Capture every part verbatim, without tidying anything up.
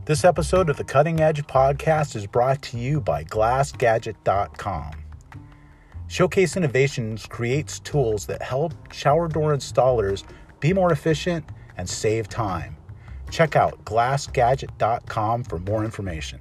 This episode of the Cutting Edge Podcast is brought to you by glass gadget dot com. Showcase Innovations creates tools that help shower door installers be more efficient and save time. Check out glass gadget dot com for more information.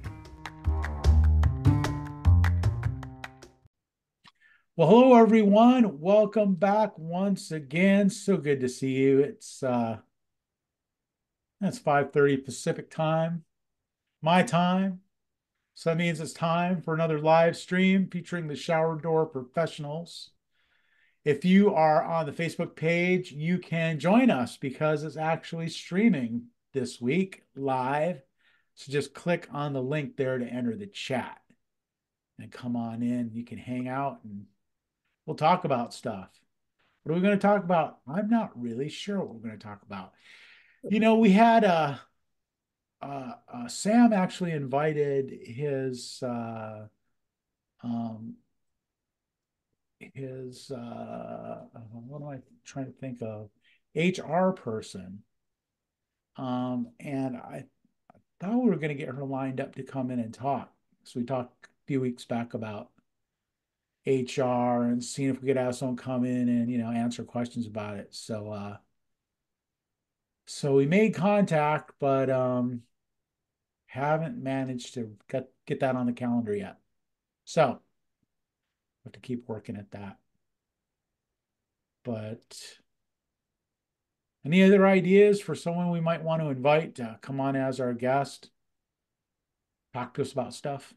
Well, hello everyone. Welcome back once again. So good to see you. It's uh it's five thirty Pacific time, my time. So that means it's time for another live stream featuring the shower door professionals. If you are on the Facebook page, you can join us because it's actually streaming this week live. So just click on the link there to enter the chat and come on in. You can hang out and we'll talk about stuff. What are we going to talk about? I'm not really sure what we're going to talk about. You know, we had uh, uh, uh, Sam actually invited his uh, um, his uh, what am I trying to think of? H R person, um, and I, I thought we were going to get her lined up to come in and talk. So we talked a few weeks back about H R and seeing if we could have someone come in and, you know, answer questions about it. So, uh, so we made contact, but um, haven't managed to get, get that on the calendar yet. So, have to keep working at that. But any other ideas for someone we might want to invite to come on as our guest? Talk to us about stuff.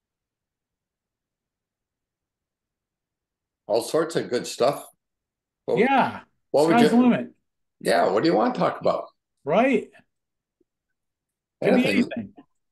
All sorts of good stuff. What, yeah. What sky's would you, the limit. Yeah. What do you want to talk about? Right. Could Anything. be anything.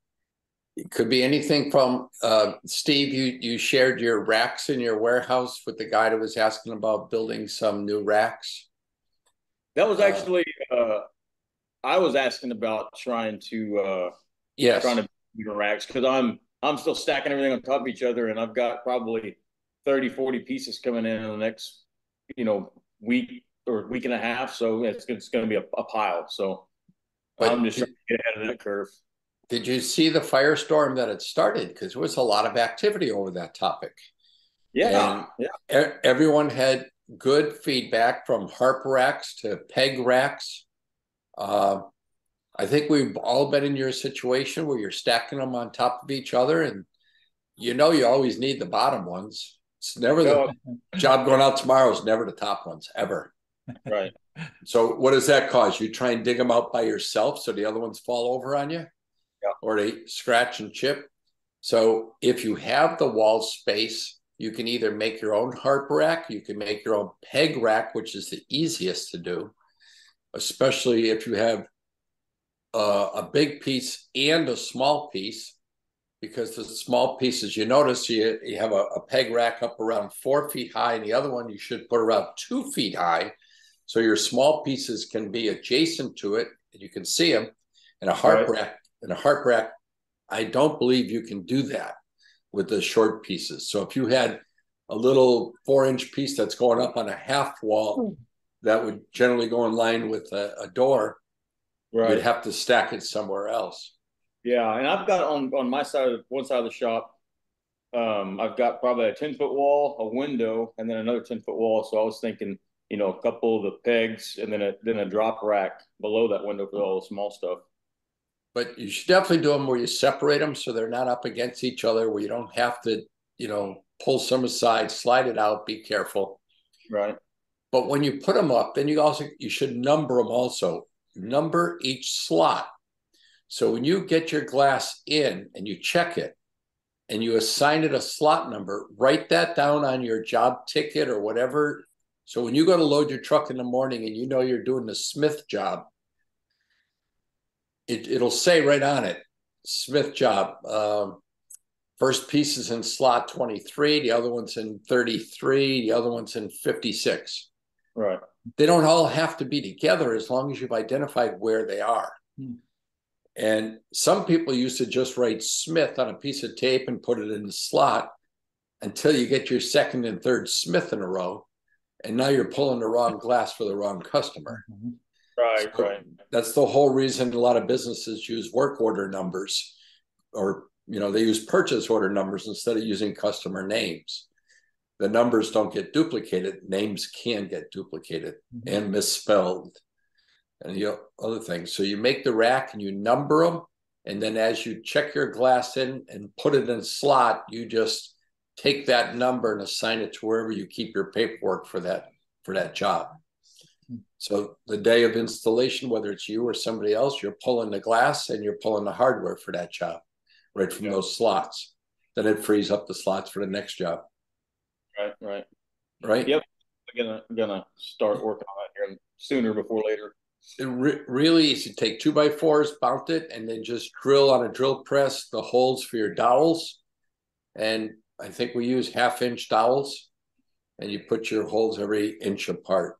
It could be anything from uh, Steve. You you shared your racks in your warehouse with the guy that was asking about building some new racks. That was actually uh, I was asking about trying to uh, yes trying to build racks because I'm I'm still stacking everything on top of each other, and I've got probably thirty, forty pieces coming in in the next you know week or week and a half. So it's it's going to be a, a pile. So but I'm just did, trying to get ahead of that curve. Did you see the firestorm that had started? Because there was a lot of activity over that topic. Yeah, and yeah. Everyone had good feedback from harp racks to peg racks. Uh, I think we've all been in your situation where you're stacking them on top of each other, and you know you always need the bottom ones. It's never the job going out tomorrow is never the top ones, ever. Right. So what does that cause? You try and dig them out by yourself so the other ones fall over on you? Yeah. Or they scratch and chip. So if you have the wall space, you can either make your own harp rack, you can make your own peg rack, which is the easiest to do, especially if you have uh, a big piece and a small piece, because the small pieces, you notice you, you have a, a peg rack up around four feet high, and the other one you should put around two feet high. So your small pieces can be adjacent to it, and you can see them. And a harp right. rack, and a harp rack, I don't believe you can do that with the short pieces. So if you had a little four-inch piece that's going up on a half wall, that would generally go in line with a, a door, right. You'd have to stack it somewhere else. Yeah, and I've got on on my side of one side of the shop, um, I've got probably a ten foot wall, a window, and then another ten foot wall. So I was thinking, you know, a couple of the pegs, and then a then a drop rack below that window for all the small stuff. But you should definitely do them where you separate them so they're not up against each other, where you don't have to, you know, pull some aside, slide it out, be careful. Right. But when you put them up, then you also, you should number them also. Number each slot. So when you get your glass in and you check it and you assign it a slot number, write that down on your job ticket or whatever. So when you go to load your truck in the morning and you know you're doing the Smith job, It, it'll say right on it, Smith job. Um, first piece is in slot twenty-three, the other one's in thirty-three, the other one's in fifty-six. Right. They don't all have to be together as long as you've identified where they are. Hmm. And some people used to just write Smith on a piece of tape and put it in the slot until you get your second and third Smith in a row. And now you're pulling the wrong glass for the wrong customer. Mm-hmm. Right, So right. that's the whole reason a lot of businesses use work order numbers, or, you know, they use purchase order numbers instead of using customer names. The numbers don't get duplicated. Names can get duplicated mm-hmm. and misspelled and the you know, other things. So you make the rack and you number them. And then as you check your glass in and put it in a slot, you just take that number and assign it to wherever you keep your paperwork for that, for that job. So the day of installation, whether it's you or somebody else, you're pulling the glass and you're pulling the hardware for that job right from yeah. those slots. Then it frees up the slots for the next job. Right, right. Right? Yep. I'm gonna, gonna start working on that here sooner before later. It re really easy. Take two by fours, mount it, and then just drill on a drill press the holes for your dowels. And I think we use half inch dowels, and you put your holes every inch apart.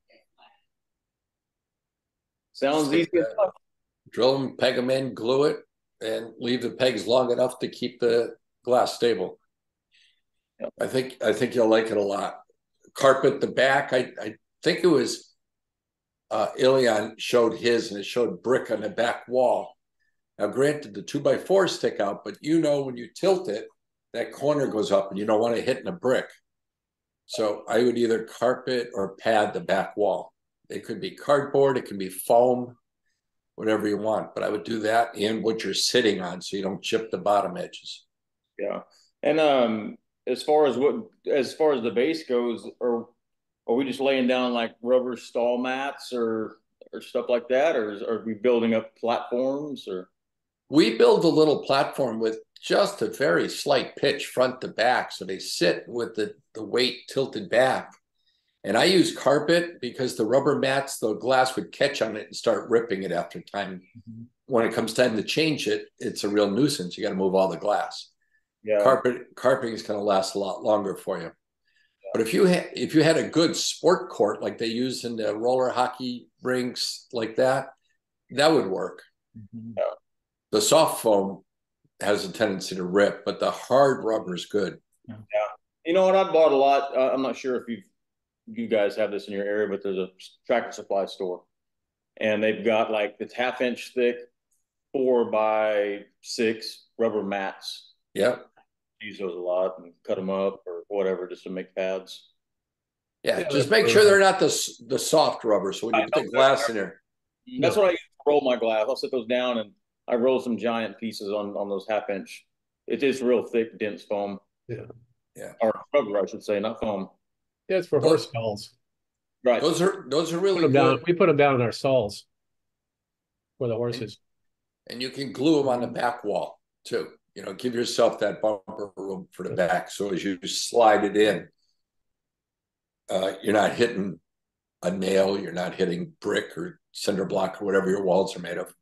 Sounds easy enough. Drill them, peg them in, glue it, and leave the pegs long enough to keep the glass stable. Yep. I think I think you'll like it a lot. Carpet the back. I, I think it was uh, Ilion showed his, and it showed brick on the back wall. Now, granted, the two by fours stick out, but you know when you tilt it, that corner goes up, and you don't want to hit in a brick. So I would either carpet or pad the back wall. It could be cardboard, it can be foam, whatever you want. But I would do that and what you're sitting on, so you don't chip the bottom edges. Yeah, and um. As far as what, as far as the base goes, or are we just laying down like rubber stall mats or or stuff like that, or is, are we building up platforms? Or we build a little platform with just a very slight pitch front to back, so they sit with the the weight tilted back. And I use carpet because the rubber mats, the glass would catch on it and start ripping it after time. Mm-hmm. When it comes time to change it, it's a real nuisance. You got to move all the glass. Yeah. Carpet carpeting is going to last a lot longer for you. Yeah. But if you had if you had a good sport court like they use in the roller hockey rinks like that, that would work. Mm-hmm. Yeah. The soft foam has a tendency to rip, but the hard rubber is good. Yeah. You know what? I bought a lot. Uh, I'm not sure if you you guys have this in your area, but there's a Tractor Supply store, and they've got like it's half inch thick, four by six rubber mats. Yeah. Use those a lot and cut them up or whatever just to make pads. Yeah, yeah just make sure they're not the the soft rubber. So when you I put the glass in there, that's no. what I use to roll my glass. I'll set those down and I roll some giant pieces on on those half inch. It is real thick, dense foam. Yeah, yeah, or rubber, I should say, not foam. Yeah, it's for those, horse stalls. Right. Those are those are really put good. Down, we put them down in our stalls for the horses. And you can glue them on the back wall too. You know, give yourself that bumper room for the back. So as you slide it in, uh, you're not hitting a nail, you're not hitting brick or cinder block or whatever your walls are made of.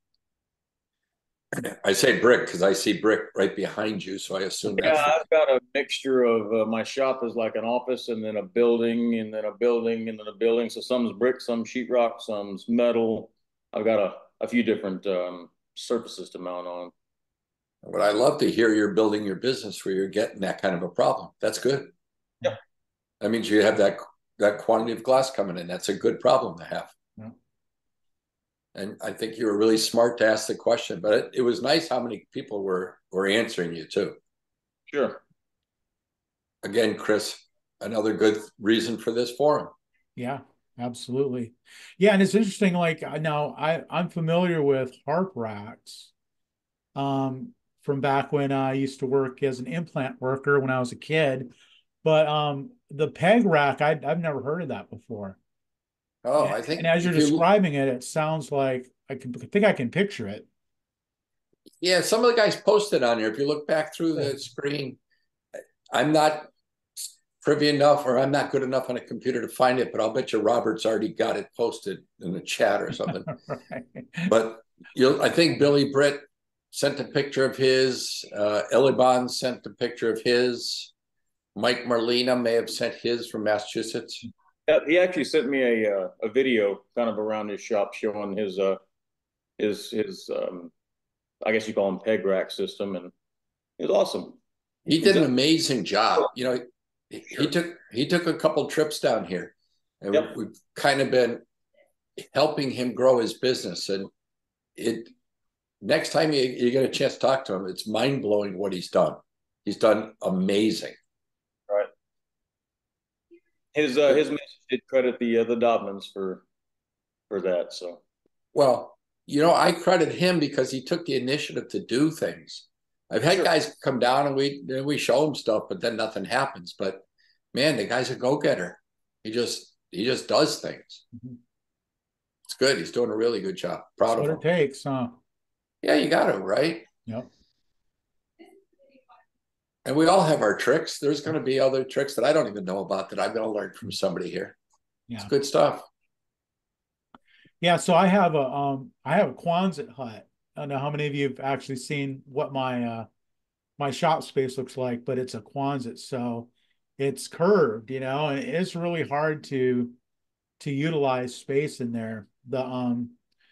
I say brick because I see brick right behind you, so I assume yeah, that's... Yeah, I've got a mixture of, uh, my shop is like an office and then a building and then a building and then a building. So some's brick, some sheetrock, some's metal. I've got a, a few different um, surfaces to mount on. But I love to hear you're building your business where you're getting that kind of a problem. That's good. Yeah. That means you have that that quantity of glass coming in. That's a good problem to have. Yeah. And I think you were really smart to ask the question, but it, it was nice how many people were were answering you too. Sure. Again, Chris, another good reason for this forum. Yeah, absolutely. Yeah, and it's interesting. Like now, I I'm familiar with harp racks. Um. From back when I used to work as an implant worker when I was a kid. But um, the peg rack, I, I've never heard of that before. Oh, and, I think. And as you're describing you, it, it sounds like I can I think I can picture it. Yeah, some of the guys posted on here. If you look back through the screen, I'm not privy enough or I'm not good enough on a computer to find it, but I'll bet you Robert's already got it posted in the chat or something. Right. But you'll, I think Billy Britt sent a picture of his. Uh, Elibon sent a picture of his. Mike Merlina may have sent his from Massachusetts. Yeah, he actually sent me a uh, a video kind of around his shop showing his uh his his um I guess you call him peg rack system, and it was awesome. He did an amazing job. You know, he, sure. he took he took a couple trips down here, and yep. we've kind of been helping him grow his business. And it next time you, you get a chance to talk to him, it's mind blowing what he's done. He's done amazing. Right. His uh, his message did credit the uh, the Dobmans for for that. So, well, you know, I credit him because he took the initiative to do things. I've had sure. guys come down and we we show him stuff, but then nothing happens. But man, the guy's a go getter. He just he just does things. Mm-hmm. It's good. He's doing a really good job. Proud That's of him. What it takes, huh? Yeah, you got to, right? Yep. And we all have our tricks. There's going to be other tricks that I don't even know about that I'm going to learn from somebody here. Yeah. It's good stuff. Yeah, so I have a um I have a Quonset hut. I don't know how many of you have actually seen what my uh my shop space looks like, but it's a Quonset, so it's curved, you know, and it's really hard to to utilize space in there. The um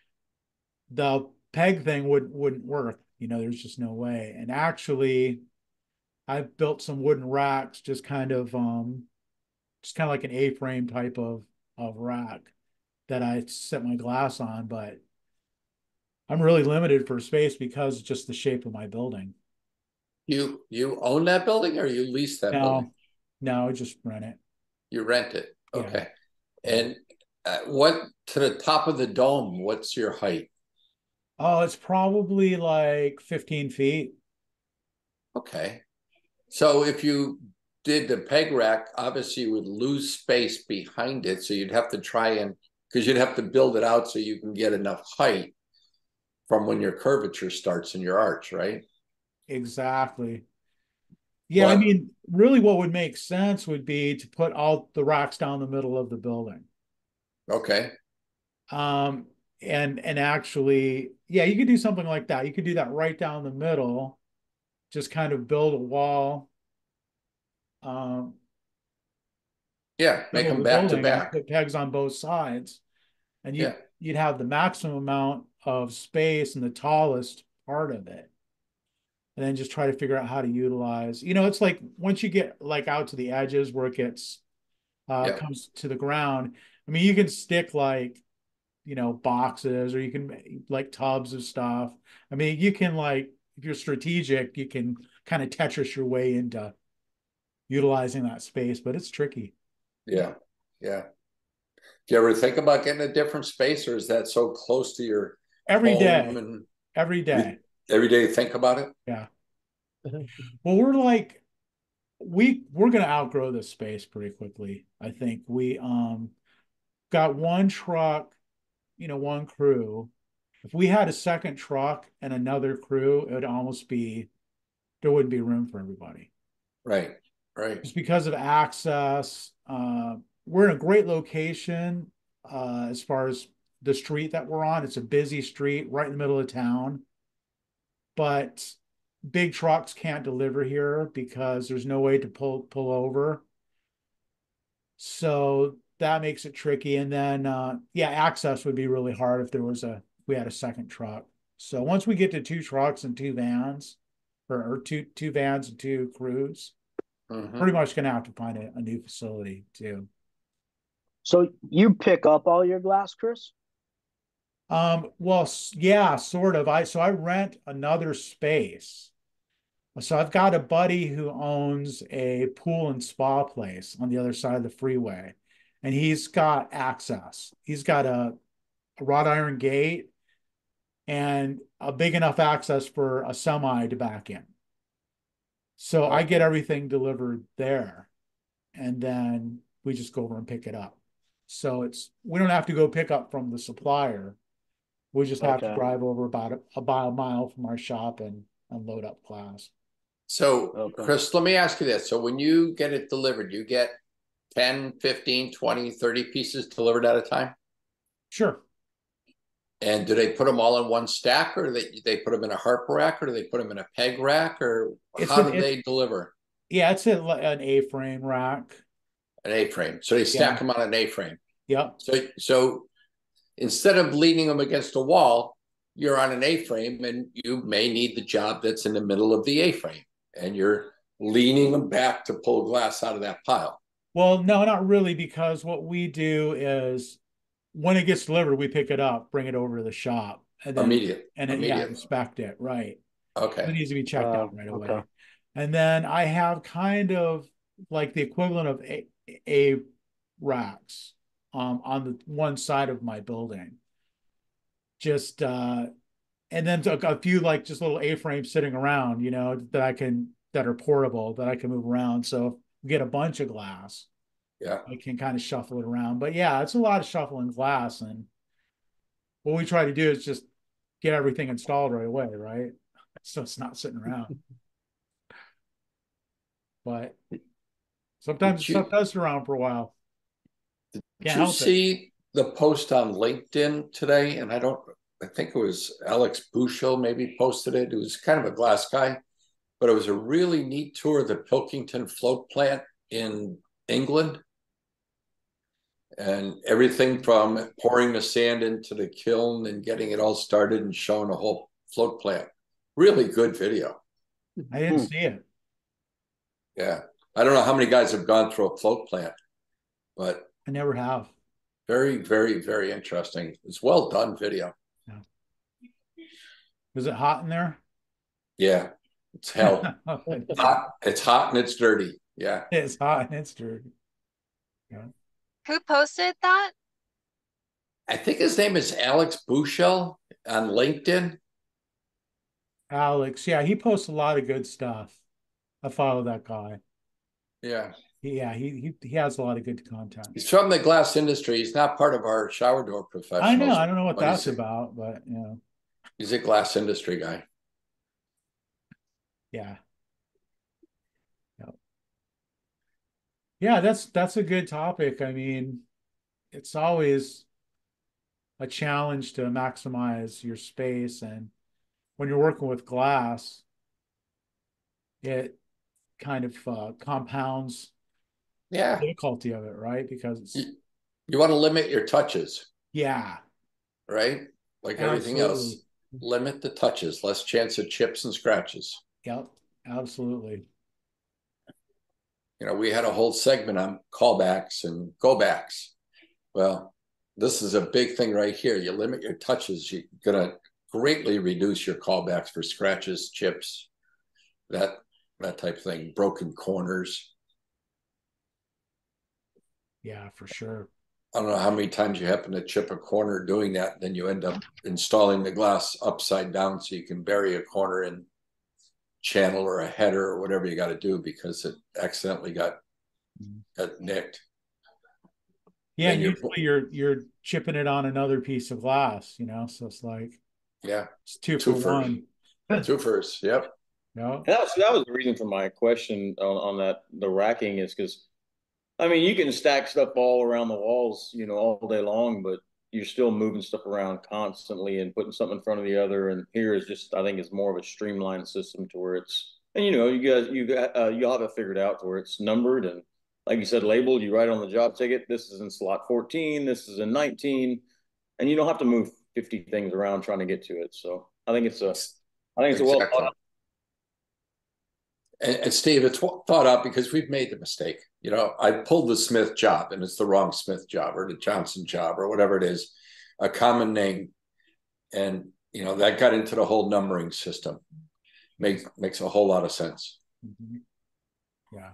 the peg thing would wouldn't work, you know, there's just no way. And actually I've built some wooden racks, just kind of um just kind of like an A-frame type of of rack that I set my glass on, but I'm really limited for space because it's just the shape of my building. You you own that building or you lease that no, building? No, I just rent it. You rent it. Okay. Yeah. And uh, what to the top of the dome, what's your height? Oh, it's probably like fifteen feet. Okay. So if you did the peg rack, obviously you would lose space behind it. So you'd have to try and, because you'd have to build it out so you can get enough height from when your curvature starts in your arch, right? Exactly. Yeah, but, I mean, really what would make sense would be to put all the racks down the middle of the building. Okay. Um, and and actually, yeah, you could do something like that. You could do that right down the middle, just kind of build a wall. Um, yeah, make them back to back. Put pegs on both sides, and you yeah. you'd have the maximum amount of space in the tallest part of it. And then just try to figure out how to utilize, you know, it's like once you get like out to the edges where it gets uh yeah. comes to the ground. I mean, you can stick like, you know, boxes, or you can like tubs of stuff. I mean, you can like, if you're strategic, you can kind of Tetris your way into utilizing that space, but it's tricky. Yeah. Yeah. Do you ever think about getting a different space, or is that so close to your every home day? And every day. Every day think about it? Yeah. Well, we're like, we we're gonna outgrow this space pretty quickly. I think we um got one truck, you know, one crew. If we had a second truck and another crew, it would almost be, there wouldn't be room for everybody. Right, right. Just because of access. Uh, we're in a great location uh, as far as the street that we're on. It's a busy street right in the middle of town. But big trucks can't deliver here because there's no way to pull pull over. So that makes it tricky. And then, uh, yeah, access would be really hard if there was a, if we had a second truck. So once we get to two trucks and two vans, or, or two two vans and two crews, mm-hmm. pretty much going to have to find a, a new facility too. So you pick up all your glass, Chris? Um, well, yeah, sort of. I so I rent another space. So I've got a buddy who owns a pool and spa place on the other side of the freeway, and he's got access. He's got a, a wrought iron gate and a big enough access for a semi to back in. So I get everything delivered there, and then we just go over and pick it up. So it's, we don't have to go pick up from the supplier. We just have okay. to drive over about a, about a mile from our shop and, and load up glass. So, okay. Chris, let me ask you this. So when you get it delivered, you get ten, fifteen, twenty, thirty pieces delivered at a time? Sure. And do they put them all in one stack, or do they, they put them in a harp rack, or do they put them in a peg rack, or it's how an, do they deliver? Yeah, it's a, an A-frame rack. An A-frame. So they stack yeah. them on an A-frame. Yep. So, so instead of leaning them against a wall, you're on an A-frame, and you may need the job that's in the middle of the A-frame, and you're leaning them back to pull glass out of that pile. Well, no, not really, because what we do is when it gets delivered, we pick it up, bring it over to the shop, and then Immediate. and then yeah, Immediate. inspect it. Right. It Okay. needs to be checked Oh, out right away. okay. And then I have kind of like the equivalent of a, a racks um, on the one side of my building. Just uh, and then a, a few like just little A-frames sitting around, you know, that I can that are portable that I can move around. So if we get a bunch of glass, Yeah. I can kind of shuffle it around. But yeah, it's a lot of shuffling glass, and what we try to do is just get everything installed right away, right? So it's not sitting around. But sometimes Did stuff you, does sit around for a while. did Can't you help it. see the post on LinkedIn today? And I don't, I think it was Alex Bushel maybe posted it. It was kind of a glass guy, but it was a really neat tour of the Pilkington float plant in England. And everything from pouring the sand into the kiln and getting it all started and showing a whole float plant. Really good video. I didn't Hmm. see it. Yeah. I don't know how many guys have gone through a float plant, but I never have. very, very, very interesting. It's well done video. Was it hot in there? Yeah. It's hell. hot. It's hot and it's dirty. Yeah. It's hot and it's dirty. Yeah. Who posted that? I think his name is Alex Bushel on LinkedIn. Alex, yeah, he posts a lot of good stuff. I follow that guy. Yeah. Yeah, he he he has a lot of good content. He's from the glass industry. He's not part of our shower door professionals. I know. I don't know what but that's he's a- about, but you know, He's a glass industry guy. yeah. Yep. Yeah, that's that's a good topic. I mean, it's always a challenge to maximize your space, and when you're working with glass, it kind of uh, compounds Yeah. the difficulty of it, right? Because it's You, you want to limit your touches, yeah, right? Like everything else. absolutely. Limit the touches, less chance of chips and scratches. Yep, absolutely. You know, we had a whole segment on callbacks and go backs. Well, this is a big thing right here. You limit your touches, you're going to greatly reduce your callbacks for scratches, chips, that that type of thing, broken corners. Yeah, for sure. I don't know how many times you happen to chip a corner doing that, then you end up installing the glass upside down so you can bury a corner in channel or a header or whatever you got to do because it accidentally got, got nicked. Yeah, Then you're- usually you're you're chipping it on another piece of glass, you know, so it's like Yeah, it's two Two for for- one. two first. Yep. Yeah. And that was that was the reason for my question on, on that the racking is because I mean you can stack stuff all around the walls, you know, all day long, but you're still moving stuff around constantly and putting something in front of the other. And here is just I think it's more of a streamlined system to where it's and you know you guys you got uh, you have it figured out to where it's numbered and like you said labeled. You write on the job ticket. This is in slot fourteen. This is in nineteen, and you don't have to move fifty things around trying to get to it. So I think it's a I think it's a well Exactly. thought out. And, and Steve, it's thought out because we've made the mistake. You know, I pulled the Smith job and it's the wrong Smith job or the Johnson job or whatever it is, a common name. And, you know, that got into the whole numbering system. Makes, makes a whole lot of sense. Mm-hmm. Yeah.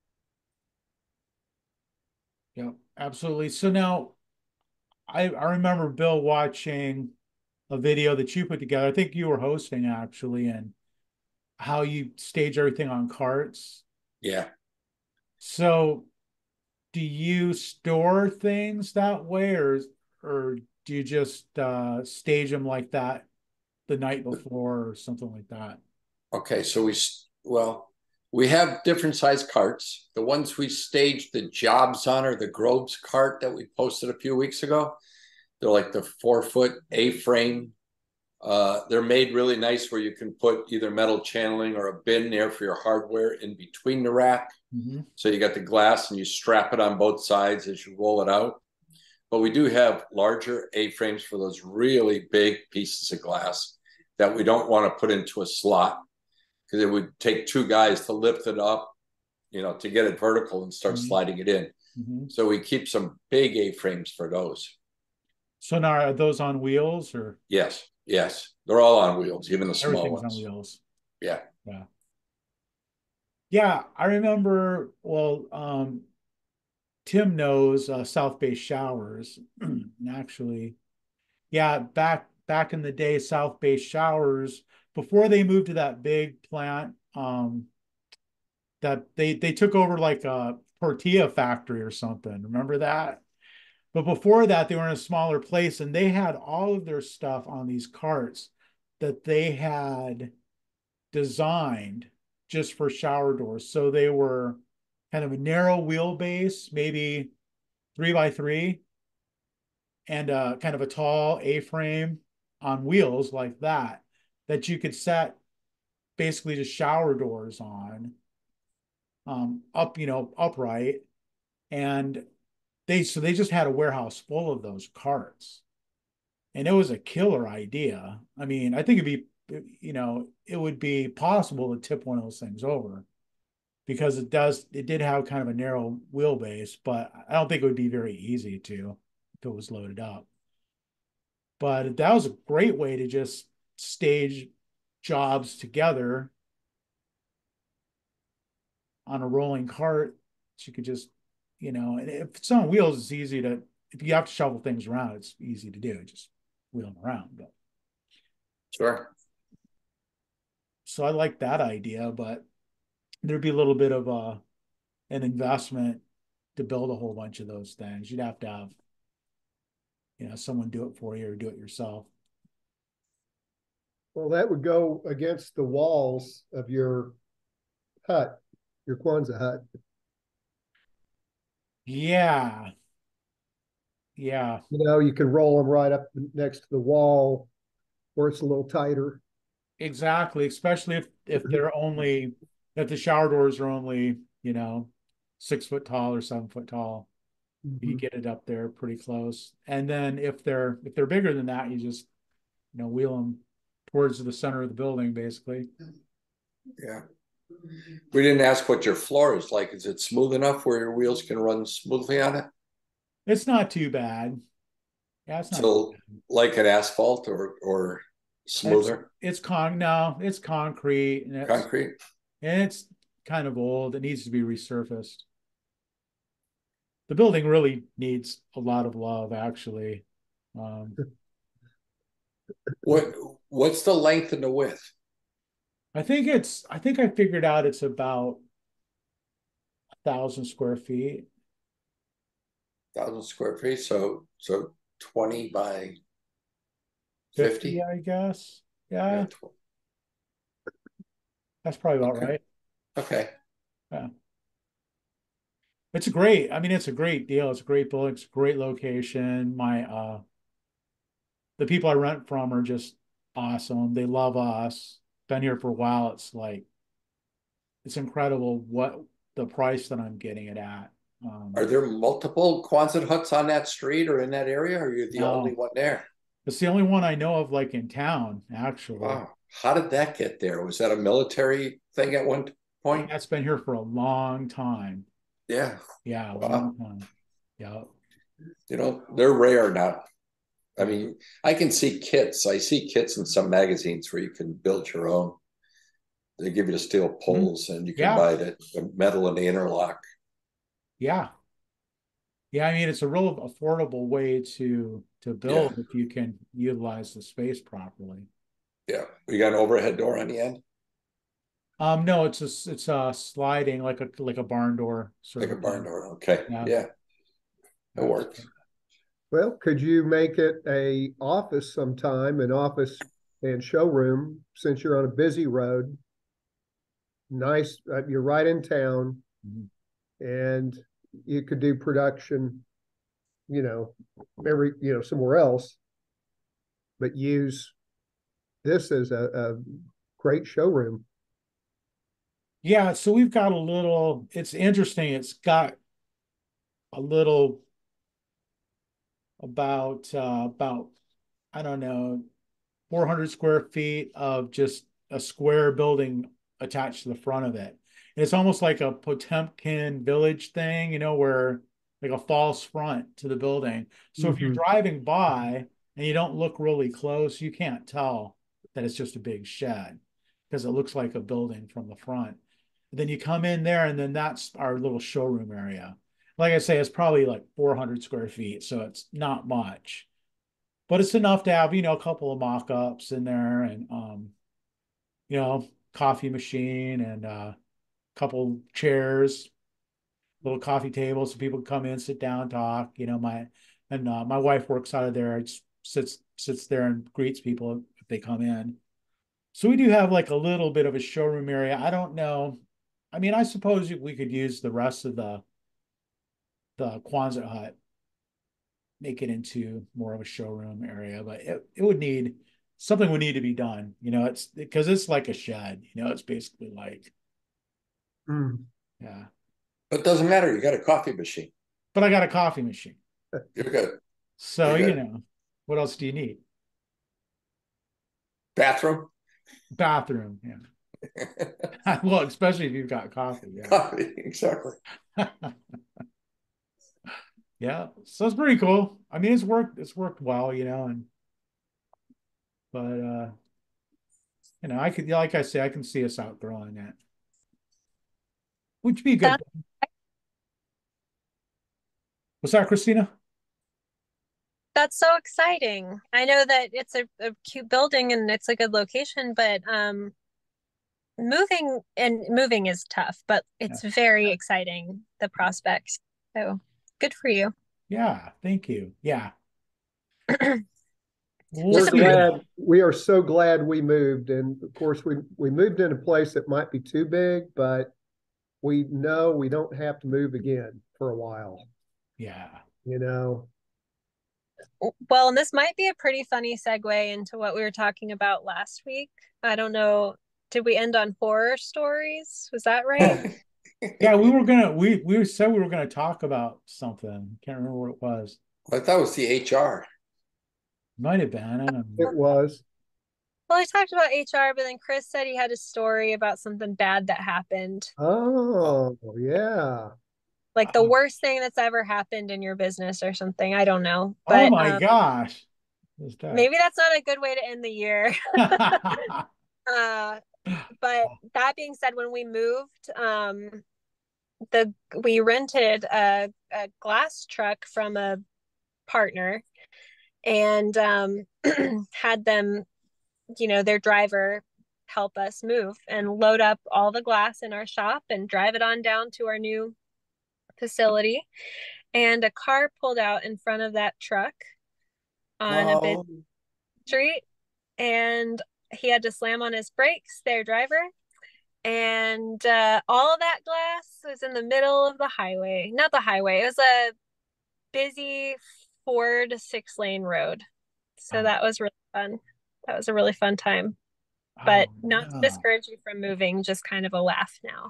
Yeah, absolutely. So now I I remember Bill watching a video that you put together. I think you were hosting actually, and how you stage everything on carts. Yeah. So do you store things that way or or do you just uh stage them like that the night before or something like that? Okay. So we, well, we have different size carts. The ones we staged the jobs on are the Groves cart that we posted a few weeks ago. They're like the four foot A-frame. Uh, they're made really nice where you can put either metal channeling or a bin there for your hardware in between the rack. Mm-hmm. So you got the glass and you strap it on both sides as you roll it out. But we do have larger A-frames for those really big pieces of glass that we don't want to put into a slot because it would take two guys to lift it up, you know, to get it vertical and start Mm-hmm. sliding it in. Mm-hmm. So we keep some big A-frames for those. So now are those on wheels or Yes, yes. They're all on wheels, even the small everything's on ones. wheels? Yeah. Yeah. Yeah, I remember, well, um, Tim knows uh, South Bay Showers. And actually, yeah, back back in the day, South Bay Showers, before they moved to that big plant, um, that they they took over like a tortilla factory or something. Remember that? But before that, they were in a smaller place and they had all of their stuff on these carts that they had designed just for shower doors. So they were kind of a narrow wheelbase, maybe three by three, and uh, kind of a tall A-frame on wheels like that, that you could set basically just shower doors on, um, up, you know, upright. And they, so they just had a warehouse full of those carts. And it was a killer idea. I mean, I think it'd be, you know, it would be possible to tip one of those things over because it does, it did have kind of a narrow wheelbase, but I don't think it would be very easy to if it was loaded up. But that was a great way to just stage jobs together on a rolling cart. So you could just, you know, and if it's on wheels, it's easy to, if you have to shovel things around, it's easy to do. Just wheel them around. But Sure. so I like that idea, but there'd be a little bit of a an investment to build a whole bunch of those things. You'd have to have, you know, someone do it for you or do it yourself. Well, that would go against the walls of your hut, your Kwanzaa hut. Yeah. Yeah. You know, you can roll them right up next to the wall where it's a little tighter. Exactly. Especially if if they're only if the shower doors are only, you know, six foot tall or seven foot tall. Mm-hmm. You get it up there pretty close. And then if they're if they're bigger than that, you just, you know, wheel them towards the center of the building, basically. Yeah. We didn't ask what your floor is like. Is it smooth enough where your wheels can run smoothly on it? It's not too bad. Yeah, it's not So like an asphalt or or smoother? It's, it's con no, it's concrete and it's Concrete? and it's kind of old. It needs to be resurfaced. The building really needs a lot of love, actually. Um, What what's the length and the width? I think it's I think I figured out it's about a thousand square feet. Thousand square feet, so so twenty by fifty. fifty, I guess. Yeah, Yeah. that's probably about Okay. right. Okay. Yeah. It's a great, I mean, it's a great deal. It's a great building. It's a great location. My uh the people I rent from are just awesome. They love us. Been here for a while. It's like it's incredible what the price that I'm getting it at. Um, Are there multiple Quonset huts on that street or in that area? Or are you the No. only one there? It's the only one I know of like in town, actually. Wow. How did that get there? Was that a military thing at one point? That's been here for a long time. Yeah. Yeah, a Wow. long time. Yeah. You know, they're rare now. I mean, I can see kits. I see kits in some magazines where you can build your own. They give you the steel poles and you can Yeah. buy the, the metal and the interlock. Yeah. Yeah, I mean it's a real affordable way to to build Yeah. if you can utilize the space properly. Yeah. We got an overhead door on the end, Um, no, it's a it's a sliding like a like a barn door sort like a of barn thing. door. Okay. Yeah. Yeah. It works. Well, could you make it a office sometime, an office and showroom, since you're on a busy road? Nice, uh, you're right in town, Mhm. and you could do production, you know, every, you know, somewhere else, but use this as a, a great showroom. Yeah, so we've got a little, it's interesting. It's got a little about uh about I don't know, four hundred square feet of just a square building attached to the front of it. And it's almost like a Potemkin village thing, you know, where like a false front to the building. So if you're Mhm. driving by and you don't look really close, you can't tell that it's just a big shed because it looks like a building from the front. Then you come in there, and then that's our little showroom area. Like I say, it's probably like four hundred square feet, so it's not much, but it's enough to have, you know, a couple of mock-ups in there, and um, you know, coffee machine, and uh, a couple chairs, little coffee table, so people can come in, sit down, talk. You know, my and uh, my wife works out of there. It sits sits there and greets people if they come in. So we do have like a little bit of a showroom area. I don't know. I mean, I suppose we could use the rest of the the Quonset hut, make it into more of a showroom area, but it, it would need something would need to be done. You know, it's because it's like a shed, you know, it's basically like, Mm. yeah. But it doesn't matter. You got a coffee machine. But I got a coffee machine. You're good. So, You're you good. know, what else do you need? Bathroom. Bathroom, yeah. Well, especially if you've got coffee, yeah. Coffee, exactly. Yeah, so it's pretty cool. I mean, it's worked, it's worked well, you know, and but uh, you know, I could, like I say, I can see us outgrowing that, which would be a good That, thing. What's that, Christina? that's so exciting. I know that it's a, a cute building and it's a good location, but um moving and moving is tough, but it's very exciting, the prospects. So good for you. Yeah, thank you. Yeah, we'll We're Just a see. pretty glad, we are so glad we moved. And of course, we, we moved in a place that might be too big, but we know we don't have to move again for a while, Yeah. you know? well, and this might be a pretty funny segue into what we were talking about last week. I don't know. Did we end on horror stories? Was that right? Yeah, we were gonna we we said we were gonna talk about something. Can't remember what it was. I thought it was the H R. Might have been. I don't know. It was. Well, I talked about H R, but then Chris said he had a story about something bad that happened. Oh, yeah. Like the Oh, worst thing that's ever happened in your business or something. I don't know. oh But my um, gosh. What's that? maybe that's not a good way to end the year. uh, but that being said, when we moved, um, the we rented a, a glass truck from a partner and um, had them, you know, their driver help us move and load up all the glass in our shop and drive it on down to our new facility. And a car pulled out in front of that truck on a busy No. street, and he had to slam on his brakes, their driver. And uh, all of that glass was in the middle of the highway. Not the highway, it was a busy four to six lane road. So that was really fun. That was a really fun time. But Oh not to no. discourage you from moving, just kind of a laugh now.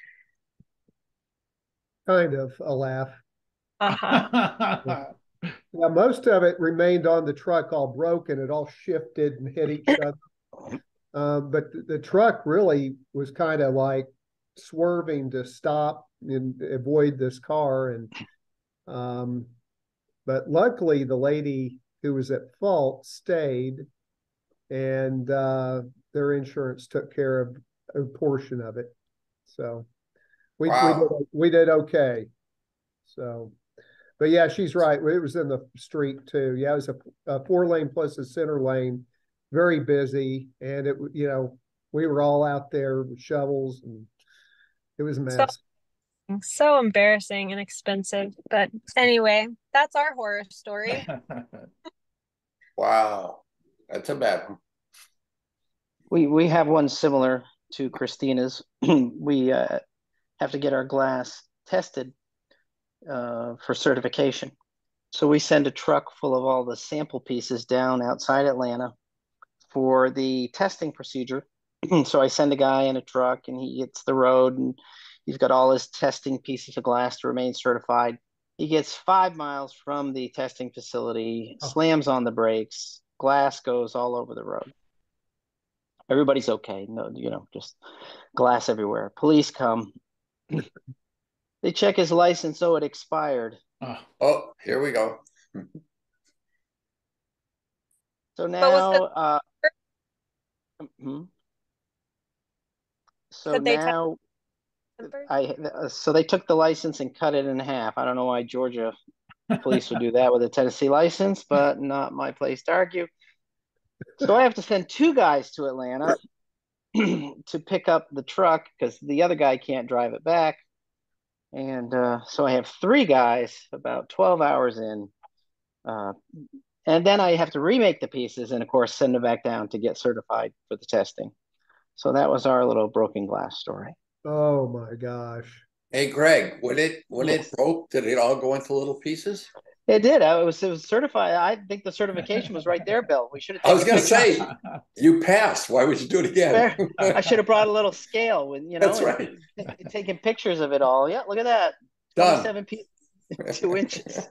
Kind of a laugh. Uh-huh. Yeah, most of it remained on the truck all broken. It all shifted and hit each other. Uh, but the, the truck really was kind of like swerving to stop and avoid this car. And um, but luckily, the lady who was at fault stayed, and uh, their insurance took care of a portion of it. So we we did Wow. we did okay. So. But yeah, she's right. It was in the street too. Yeah, it was a, a four lane plus a center lane, very busy, and it you know we were all out there with shovels, and it was a So mess. so embarrassing and expensive. But anyway, that's our horror story. Wow. That's a bad one. We we have one similar to Christina's. We uh, have to get our glass tested uh, for certification. So we send a truck full of all the sample pieces down outside Atlanta for the testing procedure. So I send a guy in a truck and he hits the road and he's got all his testing pieces of glass to remain certified. He gets five miles from the testing facility, Oh. slams on the brakes, glass goes all over the road. Everybody's okay. No, you know, just glass everywhere. Police come. They check his license. Oh, it expired. Oh, Oh, here we go. So But was now, the uh, mhm. so could they tell now tempered? I uh, so they took the license and cut it in half. I don't know why Georgia police would do that with a Tennessee license, but not my place to argue. So I have to send two guys to Atlanta to pick up the truck because the other guy can't drive it back. And uh, so I have three guys about twelve hours in. Uh, and then I have to remake the pieces and, of course, send them back down to get certified for the testing. So that was our little broken glass story. Oh my gosh. Hey, Greg, when it when Yes. it broke, did it all go into little pieces? It did. I was it was certified. I think the certification was right there, Bill. We should have I was taken gonna pictures. say you passed. Why would you do it again? I should have brought a little scale with you know That's and right. t- taking pictures of it all. Yeah, look at that. Done. twenty-seven pieces, two inches.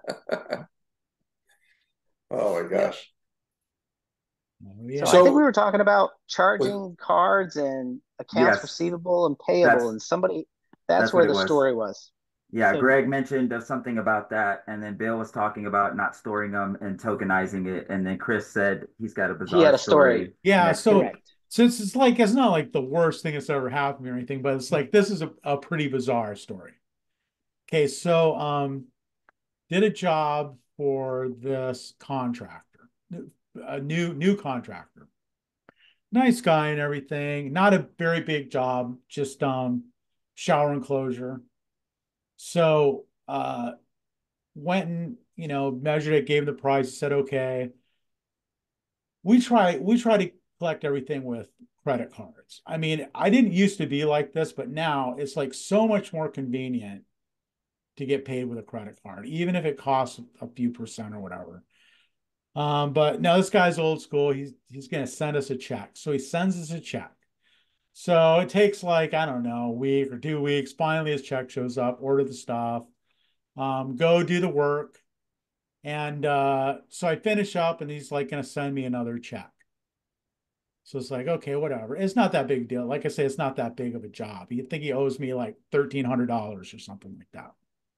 Oh my gosh. oh, yeah. So I think So we were talking about we, charging cards and accounts Yes, receivable and payable, that's and somebody that's that's where what it the was. story was. Yeah, So Greg mentioned uh, something about that, and then Bill was talking about not storing them and tokenizing it, and then Chris said he's got a he bizarre had a story. story Yeah, next so week. Correct. since it's like it's not like the worst thing that's ever happened to me or anything, but it's like this is a, a pretty bizarre story. Okay, so um did a job for this contractor, a new new contractor. Nice guy and everything. Not a very big job, just um shower enclosure. So uh went and you know measured it, gave him the price, said okay. We try we try to collect everything with credit cards. I mean, I didn't used to be like this, but now it's like so much more convenient to get paid with a credit card, even if it costs a few percent or whatever. Um, but no, this guy's old school. He's he's gonna send us a check. So he sends us a check. So it takes like, I don't know, a week or two weeks. Finally, his check shows up, order the stuff, um, go do the work. And uh, so I finish up and he's like gonna send me another check. So it's like, okay, whatever. It's not that big a deal. Like I say, it's not that big of a job. You think he owes me like thirteen hundred dollars or something like that.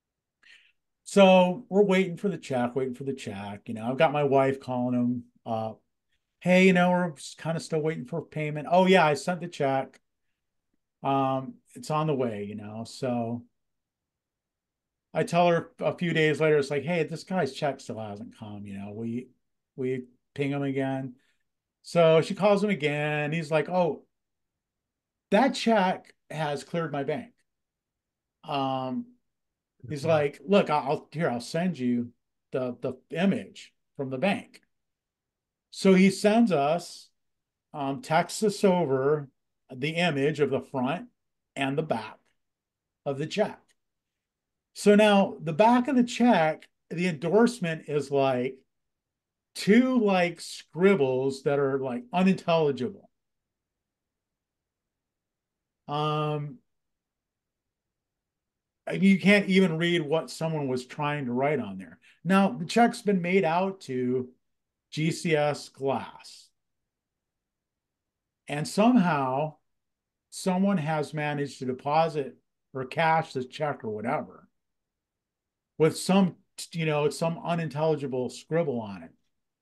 So we're waiting for the check, waiting for the check. You know, I've got my wife calling him uh, hey, you know, we're kind of still waiting for payment. Oh yeah, I sent the check. Um, it's on the way, you know. So I tell her a few days later, it's like, hey, this guy's check still hasn't come, you know. We we ping him again. So she calls him again. He's like, oh, that check has cleared my bank. Um, he's like, look, I'll here, I'll send you the the image from the bank. So he sends us, um, texts us over the image of the front and the back of the check. So now the back of the check, the endorsement is like two like scribbles that are like unintelligible. Um, you can't even read what someone was trying to write on there. Now, the check's been made out to G C S Glass. And somehow someone has managed to deposit or cash this check or whatever with some, you know, some unintelligible scribble on it.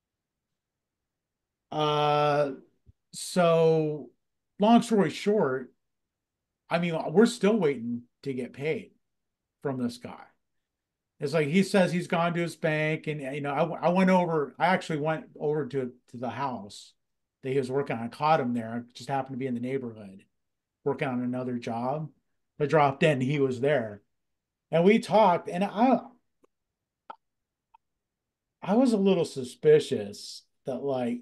Uh, so long story short, I mean, we're still waiting to get paid from this guy. It's like he says he's gone to his bank, and you know, I, I went over. I actually went over to to the house that he was working on. I caught him there. I just happened to be in the neighborhood working on another job. I dropped in. He was there, and we talked. And I I was a little suspicious that like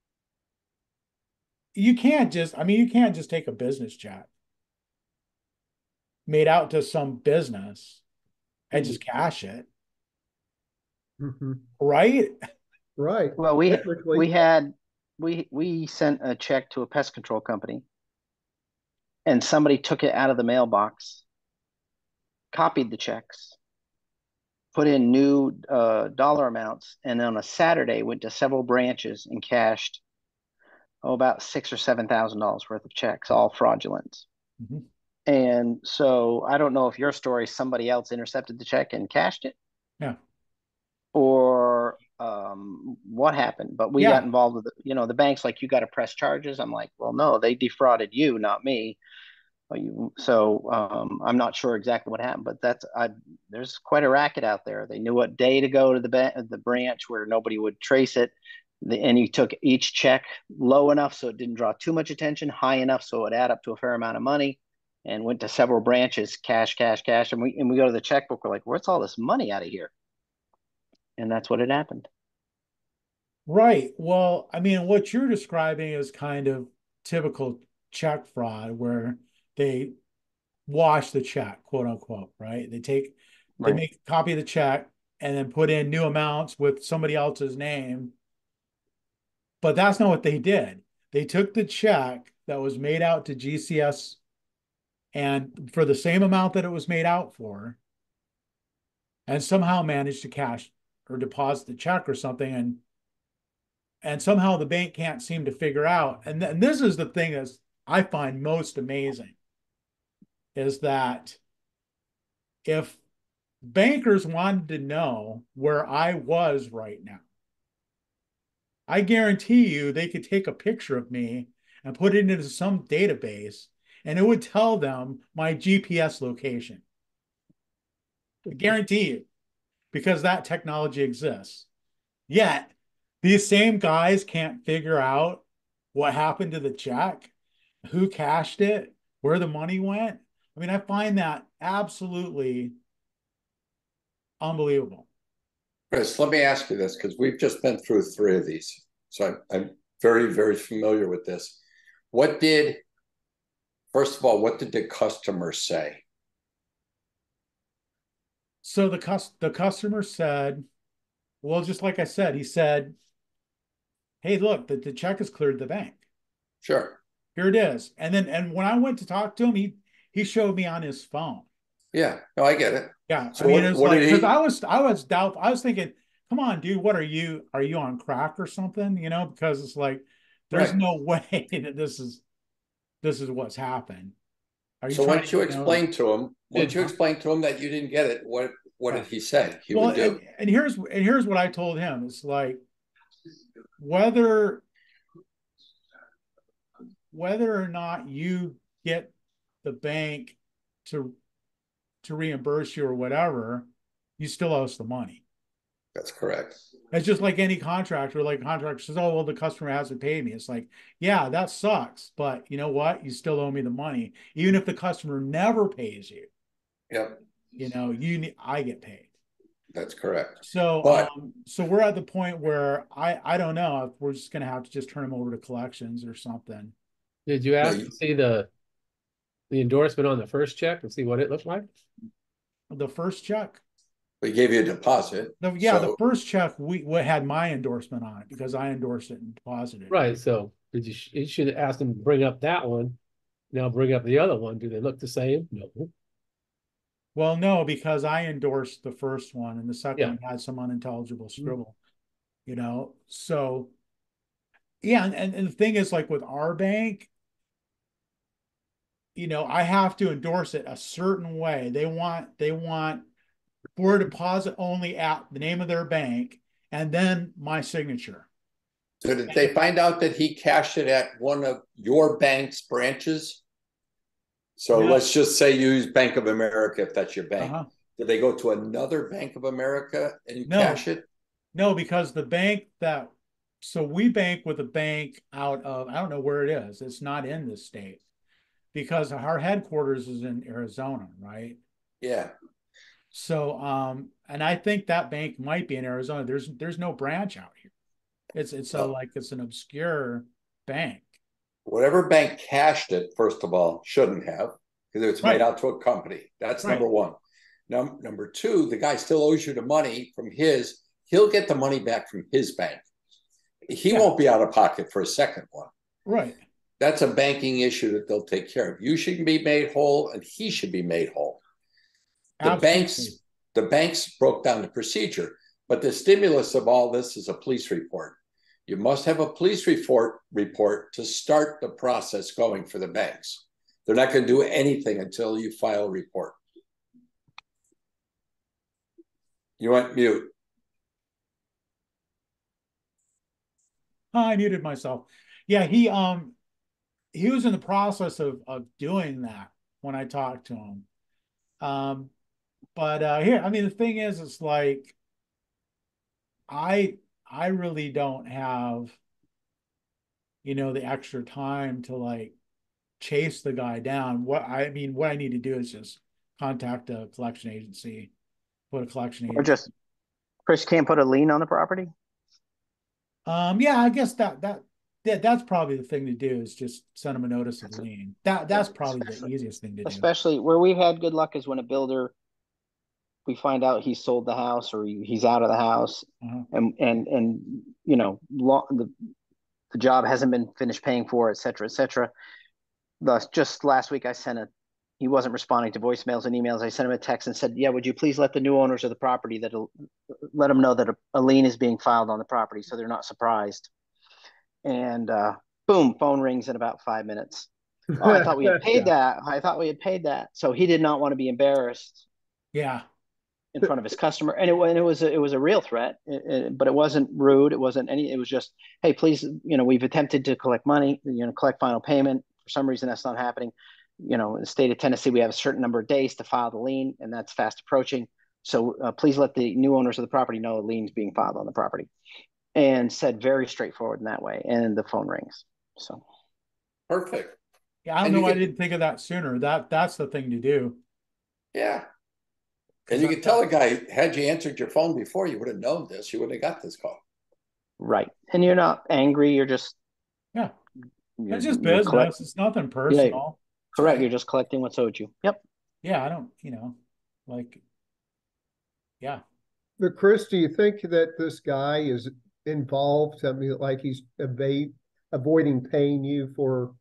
you can't just. I mean, you can't just take a business check made out to some business and just cash it, Mm-hmm. right? Right. Well, we Technically. we had we we sent a check to a pest control company, and somebody took it out of the mailbox, copied the checks, put in new uh, dollar amounts, and on a Saturday went to several branches and cashed oh about six or seven thousand dollars worth of checks, all fraudulent. Mhm. And so I don't know if your story somebody else intercepted the check and cashed it. Yeah. Or um, what happened? But we Yeah. got involved with, the, you know, the bank's like, you got to press charges. I'm like, well, no, they defrauded you, not me. So um, I'm not sure exactly what happened, but that's I. There's quite a racket out there. They knew what day to go to the ba- the branch where nobody would trace it, the, and you took each check low enough so it didn't draw too much attention, high enough so it would add up to a fair amount of money, and went to several branches, cash, cash, cash, and we and we go to the checkbook. We're like, where's all this money out of here? And that's what had happened. Right. Well, I mean, what you're describing is kind of typical check fraud where they wash the check, quote unquote, right? They take, they Right. make a copy of the check and then put in new amounts with somebody else's name. But that's not what they did. They took the check that was made out to G C S and for the same amount that it was made out for, and somehow managed to cash or deposit the check or something. And and somehow the bank can't seem to figure out. And, th- and this is the thing that I find most amazing is that if bankers wanted to know where I was right now, I guarantee you they could take a picture of me and put it into some database and it would tell them my G P S location. I guarantee you, because that technology exists. Yet, these same guys can't figure out what happened to the check, who cashed it, where the money went. I mean, I find that absolutely unbelievable. Chris, let me ask you this, because we've just been through three of these. So I'm, I'm very, very familiar with this. What did, first of all, what did the customer say? So the, cus- the customer said, well, just like I said, he said, hey, look, the, the check has cleared the bank. Sure. Here it is. And then, and when I went to talk to him, he, he showed me on his phone. Yeah, no, I get it. Yeah. So I mean, what, it's what like, did because he? I was, I was doubt, I was thinking, come on, dude, what are you, are you on crack or something? You know, because it's like, there's Right. no way that this is, this is what's happened. Are you So trying once you to, you know, explain to him, once did, you explain to him that you didn't get it, what what yeah. did he say he well, would do? and, and here's, and here's what I told him. It's like, whether, whether or not you get the bank to, to reimburse you or whatever, you still owe us the money. That's correct. It's just like any contractor, like contractor says, oh, well, the customer hasn't paid me. It's like, yeah, that sucks. But you know what? You still owe me the money. Even if the customer never pays you, Yep. you know, you need, I get paid. That's correct. So, But um, so we're at the point where I, I don't know if we're just going to have to just turn them over to collections or something. Did you ask to see the the endorsement on the first check and see what it looked like? The first check. we gave you a deposit. The, yeah, so, the first check we, we had my endorsement on it because I endorsed it and deposited it. Right. So did you, you should have asked them to bring up that one. Now bring up the other one. Do they look the same? No. Well, no, because I endorsed the first one and the second Yeah. one had some unintelligible scribble, you know? So, yeah. And, and, and the thing is, like with our bank, you know, I have to endorse it a certain way. They want, they want for deposit only at the name of their bank and then my signature. So did they find out that he cashed it at one of your bank's branches? So No. let's just say you use Bank of America if that's your bank. Uh-huh. Did they go to another Bank of America and No. cash it? No, because the bank that, so we bank with a bank out of, I don't know where it is. It's not in this state because our headquarters is in Arizona, right? Yeah. So, um, and I think that bank might be in Arizona. There's, there's no branch out here. It's, it's a, Oh. like, it's an obscure bank. Whatever bank cashed it, first of all, shouldn't have, because it's Right. made out to a company. That's Right. number one. Num- number two, the guy still owes you the money from his, he'll get the money back from his bank. He Yeah. won't be out of pocket for a second one. Right. That's a banking issue that they'll take care of. You should be made whole and he should be made whole. The Absolutely. banks, the banks broke down the procedure, but the stimulus of all this is a police report. You must have a police report report to start the process going for the banks. They're not going to do anything until you file a report. You went mute. Oh, I muted myself. Yeah, he um he was in the process of of doing that when I talked to him. Um, but uh here, I mean, the thing is, it's like I I really don't have, you know, the extra time to like chase the guy down. What I mean, what I need to do is just contact a collection agency, put a collection Or agency. just, Chris can't put a lien on the property? Um, yeah, I guess that that that that's probably the thing to do is just send them a notice of lien. That that's probably the Especially, easiest thing to do. especially where we've had good luck is when a builder, we find out he sold the house or he, he's out of the house, Uh-huh. and and and you know, lo- the the job hasn't been finished paying for, et cetera, et cetera. Thus, just last week I sent a, he wasn't responding to voicemails and emails. I sent him a text and said, yeah, would you please let the new owners of the property, that let them know that a, a lien is being filed on the property so they're not surprised. And uh, boom, phone rings in about five minutes. Oh, I thought we had paid Yeah. that. I thought we had paid that. So he did not want to be embarrassed Yeah. in front of his customer, and it, and it was a, it was a real threat, it, it, but it wasn't rude. It wasn't any. It was just, hey, please, you know, we've attempted to collect money, you know, collect final payment. For some reason, that's not happening. You know, in the state of Tennessee, we have a certain number of days to file the lien, and that's fast approaching. So uh, please let the new owners of the property know a lien is being filed on the property, and said very straightforward in that way. And the phone rings. So Perfect. Yeah, I don't And know you why I could- didn't think of that sooner. That that's the thing to do. Yeah. And you could tell a guy, had you answered your phone before, you would have known this. You wouldn't have got this call. right, and you're not angry. You're just Yeah. you're, It's just you're business. collect- It's nothing yeah, personal. correct. Right. You're just collecting what's owed you. Yep. Yeah, I don't, you know, like, yeah. But Chris, do you think that this guy is involved? I mean, like he's evade, avoiding paying you for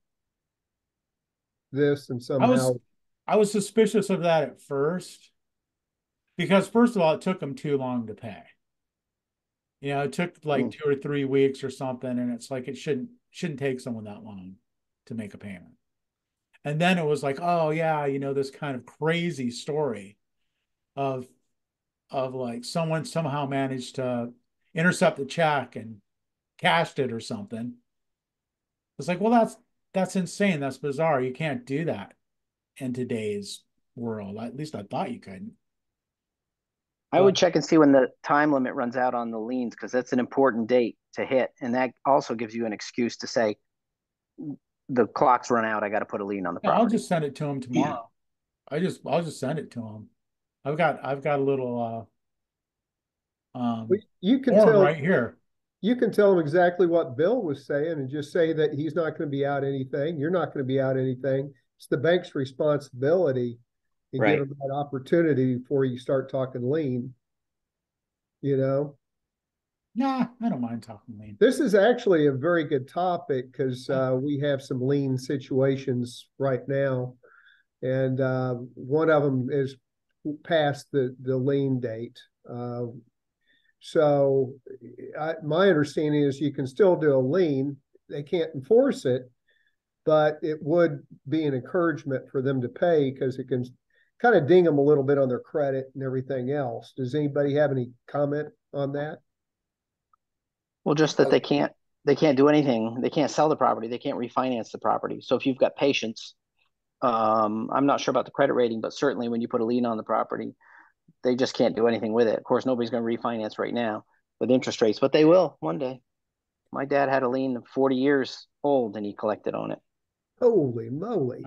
this and I somehow. was I was suspicious of that at first because first of all, it took him too long to pay. You know, it took like Mm. two or three weeks or something, and it's like it shouldn't shouldn't take someone that long to make a payment. And then it was like, oh yeah, you know, this kind of crazy story of of like someone somehow managed to intercept the check and cashed it or something. It's like, well, that's that's insane. That's bizarre. You can't do that in today's world. At least I thought you couldn't. I would check and see when the time limit runs out on the liens, because that's an important date to hit. And that also gives you an excuse to say, the clock's run out. I got to put a lien on the Yeah, property. I'll just send it to him tomorrow. I just I'll just send it to him. I've got I've got a little uh um Well, you can form tell right here. you can tell him exactly what Bill was saying and just say that he's not going to be out anything. You're not going to be out anything. It's the bank's responsibility, and Right. give him that opportunity before you start talking lien. You know, Nah, I don't mind talking lean. this is actually a very good topic because uh, we have some lien situations right now, and uh, one of them is past the the lien date. Uh, so I, my understanding is you can still do a lien. They can't enforce it, but it would be an encouragement for them to pay because it can kind of ding them a little bit on their credit and everything else. Does anybody have any comment on that? Well, just that they can't they can't do anything. They can't sell the property. They can't refinance the property. So if you've got patience, um, I'm not sure about the credit rating, but certainly when you put a lien on the property, they just can't do anything with it. Of course, nobody's going to refinance right now with interest rates, but they will one day. My dad had a lien of forty years old and he collected on it. Holy moly.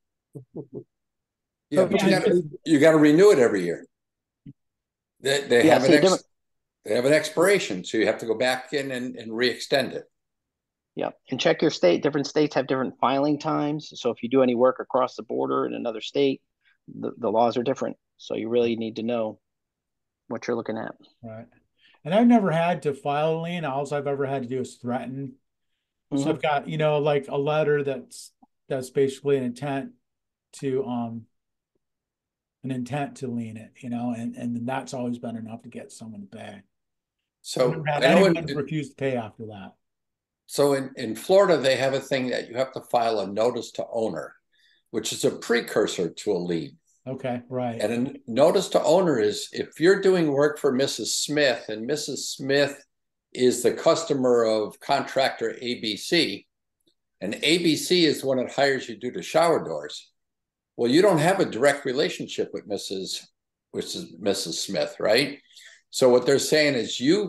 Yeah, but you Yeah, gotta you gotta renew it every year. They they Yeah, have an see, ex, different- they have an expiration, so you have to go back in and, and re-extend it. Yeah, and check your state. Different states have different filing times. So if you do any work across the border in another state, the, the laws are different. So you really need to know what you're looking at. Right. And I've never had to file a lien. All I've ever had to do is threaten. So Mhm. I've got, you know, like a letter that's that's basically an intent to um an intent to lien it, you know, and and that's always been enough to get someone to pay. I've So never had I know anyone in, refuse to pay after that. so in, in Florida, they have a thing that you have to file a notice to owner, which is a precursor to a lien. Okay, right. And a notice to owner is if you're doing work for Missus Smith and Missus Smith is the customer of contractor A B C, and A B C is the one that hires you to do the shower doors. Well, you don't have a direct relationship with Missus which is Missus Smith, right? So what they're saying is you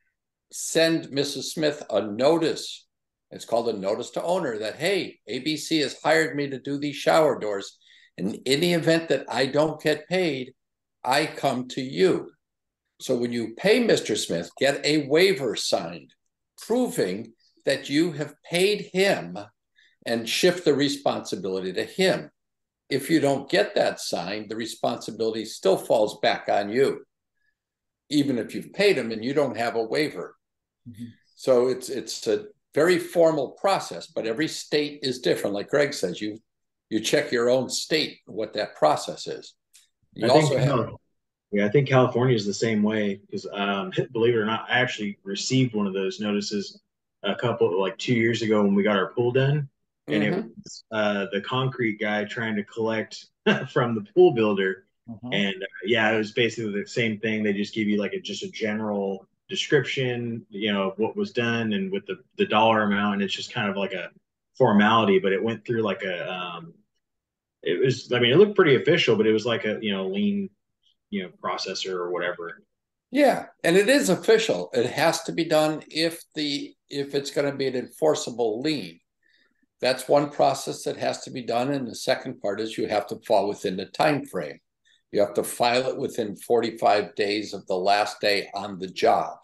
send Missus Smith a notice. It's called a notice to owner that, hey, A B C has hired me to do these shower doors. And in the event that I don't get paid, I come to you. So when you pay Mister Smith, get a waiver signed proving that you have paid him and shift the responsibility to him. If you don't get that signed, the responsibility still falls back on you, even if you've paid him and you don't have a waiver. Mm-hmm. So it's it's a very formal process, but every state is different. Like Greg says, you you check your own state what that process is. You I also think, have yeah, I think California is the same way because, um, believe it or not, I actually received one of those notices a couple like two years ago when we got our pool done. And mm-hmm. it was uh, the concrete guy trying to collect from the pool builder. Uh-huh. And uh, yeah, it was basically the same thing. They just give you like a, just a general description, you know, of what was done and with the, the dollar amount. And it's just kind of like a formality, but it went through like a, um, it was, I mean, it looked pretty official, but it was like a, you know, lean, you know, processor or whatever. Yeah. And it is official. It has to be done if the, if it's going to be an enforceable lien. That's one process that has to be done. And the second part is you have to fall within the time frame. You have to file it within forty-five days of the last day on the job.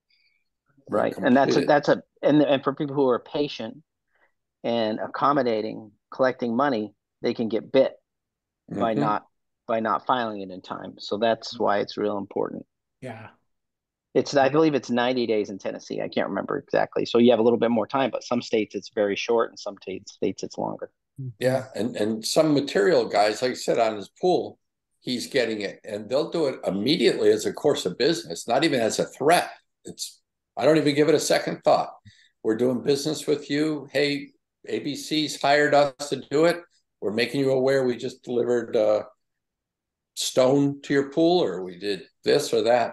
Right. And that's a, that's a, and, and for people who are patient and accommodating, collecting money, they can get bit mm-hmm. by not, by not filing it in time. So that's why it's real important. Yeah. It's, I believe it's ninety days in Tennessee. I can't remember exactly. So you have a little bit more time, but some states it's very short and some states it's longer. Yeah. And, and some material guys, like I said, on his pool, he's getting it and they'll do it immediately as a course of business, not even as a threat. It's, I don't even give it a second thought. We're doing business with you. Hey, A B C's hired us to do it. We're making you aware we just delivered uh, stone to your pool, or we did this or that.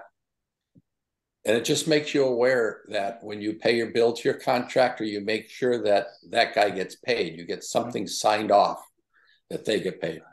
And it just makes you aware that when you pay your bill to your contractor, you make sure that that guy gets paid. You get something signed off that they get paid.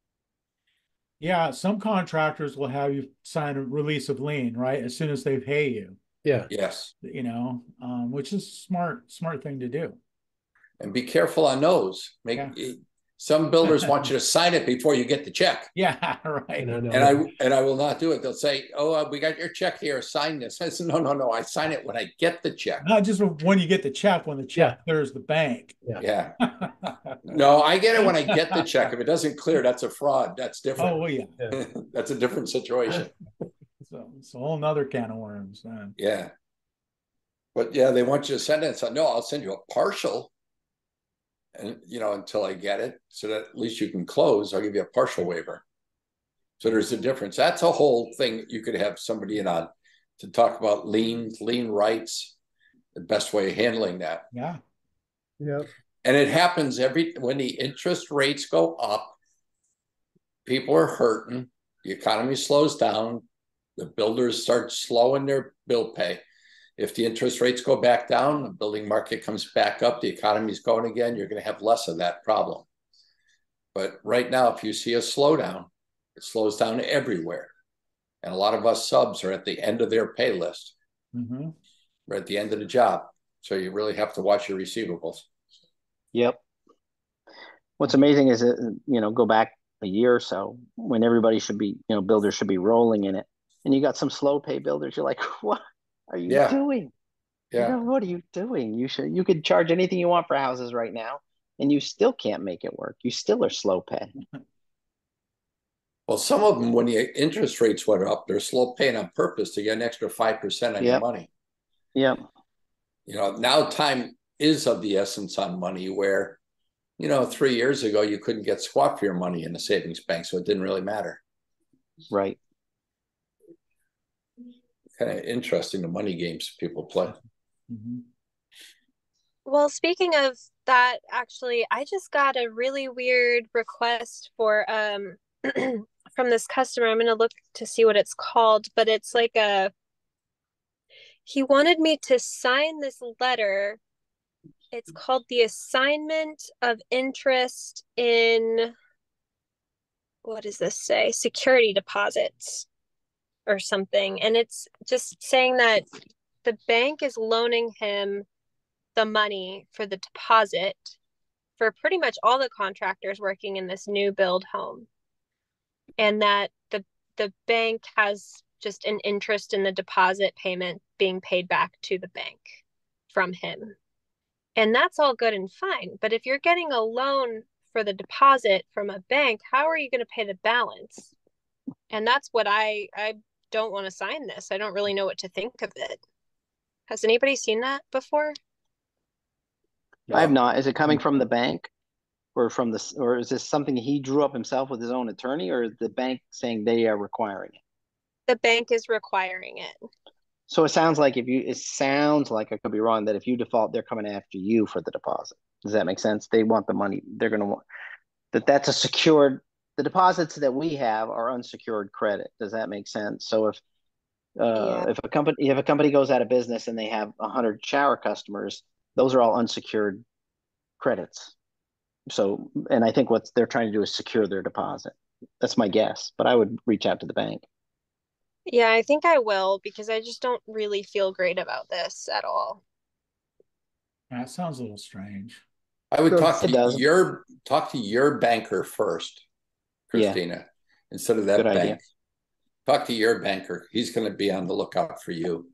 Yeah, some contractors will have you sign a release of lien, right? As soon as they pay you. Yeah. Yes. You know, um, which is smart, smart thing to do. And be careful on those. Make yeah. Some builders want you to sign it before you get the check. Yeah, right. No, no, and no. I and I will not do it. They'll say, "Oh, uh, we got your check here. Sign this." I said, "No, no, no. I sign it when I get the check. Not just when you get the check. When the check yeah. clears the bank." Yeah. yeah. No, I get it when I get the check. If it doesn't clear, that's a fraud. That's different. Oh, well, yeah. yeah. That's a different situation. So it's a whole nother can of worms. Man. Yeah. But yeah, they want you to send it. So no, I'll send you a partial. And, you know, until I get it, so that at least you can close, I'll give you a partial waiver. So there's a difference. That's a whole thing you could have somebody in on to talk about lien, lien rights, the best way of handling that. Yeah. Yeah. And it happens every, when the interest rates go up, people are hurting, the economy slows down, the builders start slowing their bill pay. If the interest rates go back down, the building market comes back up, the economy's going again, you're going to have less of that problem. But right now, if you see a slowdown, it slows down everywhere. And a lot of us subs are at the end of their pay list. Mm-hmm. We're at the end of the job. So you really have to watch your receivables. Yep. What's amazing is, that, you know, go back a year or so when everybody should be, you know, builders should be rolling in it. And you got some slow pay builders. You're like, what are you yeah. doing? Yeah. You know, what are you doing? You should, you could charge anything you want for houses right now, and you still can't make it work. You still are slow pay. Well, some of them, when the interest rates went up, they're slow paying on purpose to get an extra five percent on yep. your money. Yeah. You know, now time is of the essence on money, where, you know, three years ago, you couldn't get squat for your money in the savings bank, so it didn't really matter. Right. Kind of interesting, the money games people play. Mm-hmm. Well, speaking of that, actually, I just got a really weird request for um from this customer. I'm going to look to see what it's called, but it's like a, he wanted me to sign this letter. It's called the assignment of interest in, what does this say? Security deposits or something. And it's just saying that the bank is loaning him the money for the deposit for pretty much all the contractors working in this new build home. And that the the bank has just an interest in the deposit payment being paid back to the bank from him. And that's all good and fine. But if you're getting a loan for the deposit from a bank, how are you going to pay the balance? And that's what I I don't want to sign this. I don't really know what to think of it. Has anybody seen that before? I have not. Is it coming from the bank or from the, or is this something he drew up himself with his own attorney, or is the bank saying they are requiring it? The bank is requiring it. So it sounds like if you, it sounds like, I could be wrong, that if you default, they're coming after you for the deposit. Does that make sense? They want the money. They're going to want that. That's a secured, the deposits that we have are unsecured credit. Does that make sense? So if, uh, Yeah. if a company, if a company goes out of business and they have a hundred shower customers, those are all unsecured credits. So, and I think what they're trying to do is secure their deposit. That's my guess, but I would reach out to the bank. Yeah, I think I will, because I just don't really feel great about this at all. That sounds a little strange. I would So- talk It to does. your talk to your banker first, Yeah. Christina, instead of that Good idea. bank. Talk to your banker. He's going to be on the lookout for you.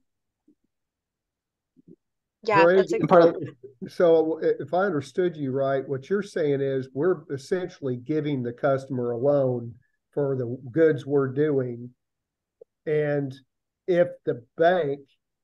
Yeah, Greg, that's a And part of- so if I understood you right, what you're saying is we're essentially giving the customer a loan for the goods we're doing. And if the bank,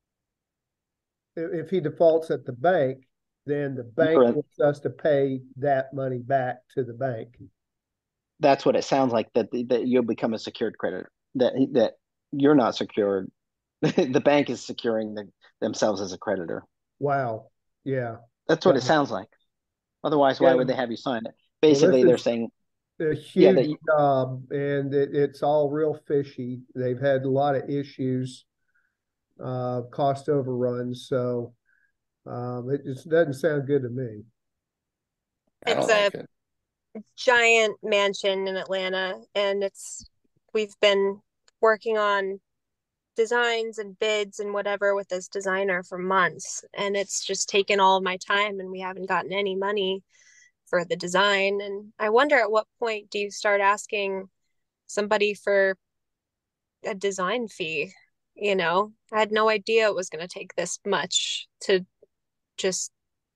i- if he defaults at the bank, then the bank Correct. wants us to pay that money back to the bank. That's what it sounds like, that that you'll become a secured creditor, that that you're not secured. The bank is securing the, themselves as a creditor. Wow. Yeah. That's what Yeah. it sounds like. Otherwise, why Yeah. would they have you sign it? Well, this Basically, they're is- saying, A Yeah, that huge you- job, and it, it's all real fishy. They've had a lot of issues, uh, cost overruns. So um, it just doesn't sound good to me. I don't It's like a- it. giant mansion in Atlanta, and it's we've been working on designs and bids and whatever with this designer for months, and it's just taken all of my time, and we haven't gotten any money for the design. And I wonder, at what point do you start asking somebody for a design fee? You know, I had no idea it was going to take this much to just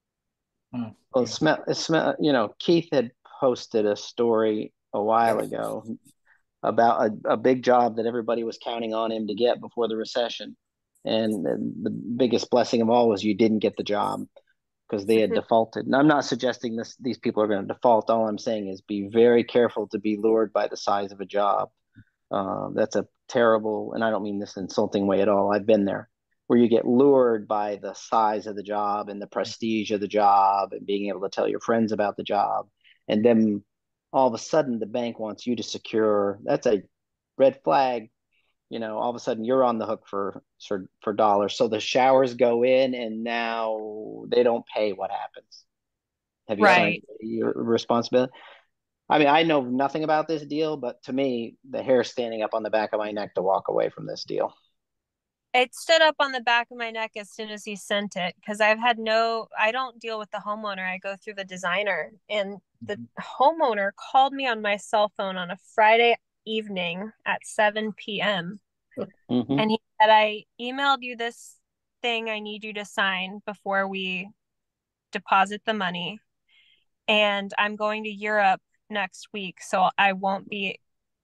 Oh, well, yeah. it smell, it smell, you know, Keith had posted a story a while ago about a, a big job that everybody was counting on him to get before the recession. And the, the biggest blessing of all was you didn't get the job because they had Mhm. defaulted. And I'm not suggesting this these people are going to default. All I'm saying is be very careful to be lured by the size of a job. Uh, that's a terrible, and I don't mean this insulting way at all. I've been there, where you get lured by the size of the job and the prestige of the job and being able to tell your friends about the job. And then all of a sudden the bank wants you to secure. That's a red flag. You know, all of a sudden you're on the hook for for, for dollars. So the showers go in and now they don't pay. What happens? Have you Right. signed your responsibility? I mean, I know nothing about this deal, but to me, the hair standing up on the back of my neck to walk away from this deal. It stood up on the back of my neck as soon as he sent it, because I've had no, I don't deal with the homeowner. I go through the designer, and the Mhm. homeowner called me on my cell phone on a Friday evening at seven p.m. Mhm. And he said, I emailed you this thing I need you to sign before we deposit the money. And I'm going to Europe next week, so I won't be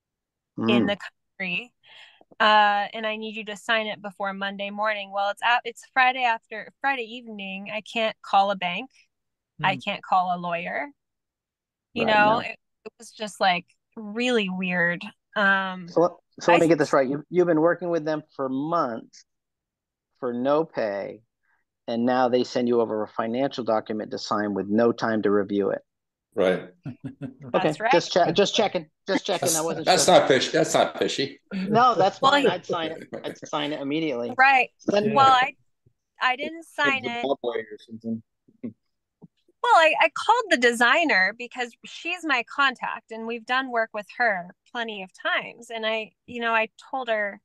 in Mm. the country. Uh, and I need you to sign it before Monday morning. Well, it's at, it's Friday after Friday evening. I can't call a bank. I Hmm. can't call a lawyer. You Right, know, no. it, it was just like really weird. Um, So, let- so let I- me get this right. You, you've been working with them for months for no pay, and now they send you over a financial document to sign with no time to review it. Right. Okay, That's right. just check, just checking, just checking. I That's, wasn't that's sure. not fish. That's not fishy. No, that's Well, fine. you- I'd sign it. I'd sign it immediately. Right. Send- Well, I I didn't sign It's a it. Subway or something. Well, I, I called the designer because she's my contact and we've done work with her plenty of times. And I, you know, I told her,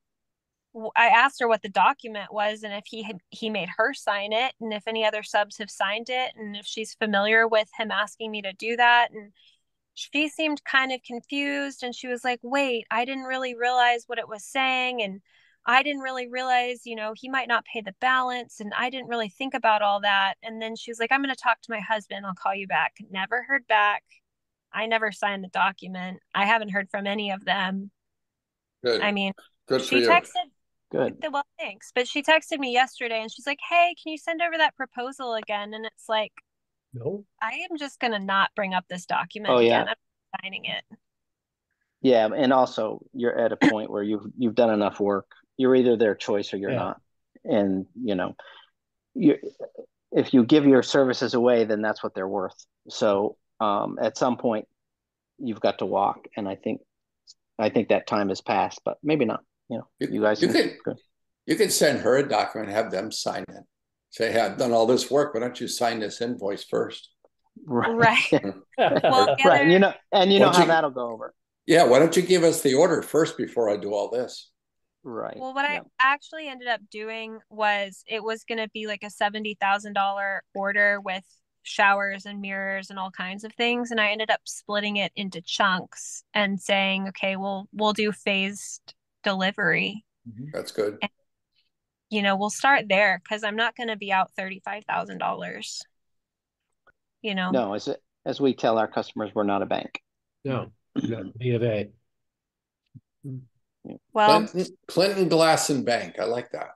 I asked her what the document was and if he had, he made her sign it and if any other subs have signed it and if she's familiar with him asking me to do that. And she seemed kind of confused and she was like, wait, I didn't really realize what it was saying. And I didn't really realize, you know, he might not pay the balance. And I didn't really think about all that. And then she was like, I'm going to talk to my husband. I'll call you back. Never heard back. I never signed the document. I haven't heard from any of them. Good. I mean, Good for she you. texted, Good. well, thanks. But she texted me yesterday and she's like, hey, can you send over that proposal again? And it's like, No. I am just going to not bring up this document Oh, yeah. again. I'm signing it. Yeah, and also you're at a point where you've you've done enough work. You're either their choice or you're Yeah. not. And you know, you if you give your services away, then that's what they're worth. So um, at some point, you've got to walk. And I think I think that time has passed, but maybe not. You know, You, you guys. you can- could you could send her a document and have them sign it. Say, hey, I've done all this work. Why don't you sign this invoice first? Right. Right. Well, the Right. other, And you know, and you know Once how you- that'll go over. Yeah, why don't you give us the order first before I do all this? Right. well, what Yeah. I actually ended up doing was it was going to be like a seventy thousand dollars order with showers and mirrors and all kinds of things. And I ended up splitting it into chunks and saying, okay, well, we'll do phased delivery. That's good. You know, we'll start there because I'm not going to be out thirty-five thousand dollars. You know, No, as as we tell our customers, we're not a bank. No, no, B of A. well, Clinton, Clinton Glass and Bank. I like that.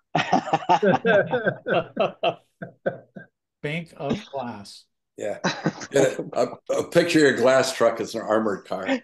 Bank of Glass. Yeah. Get a, a, a picture of your glass truck as an armored car.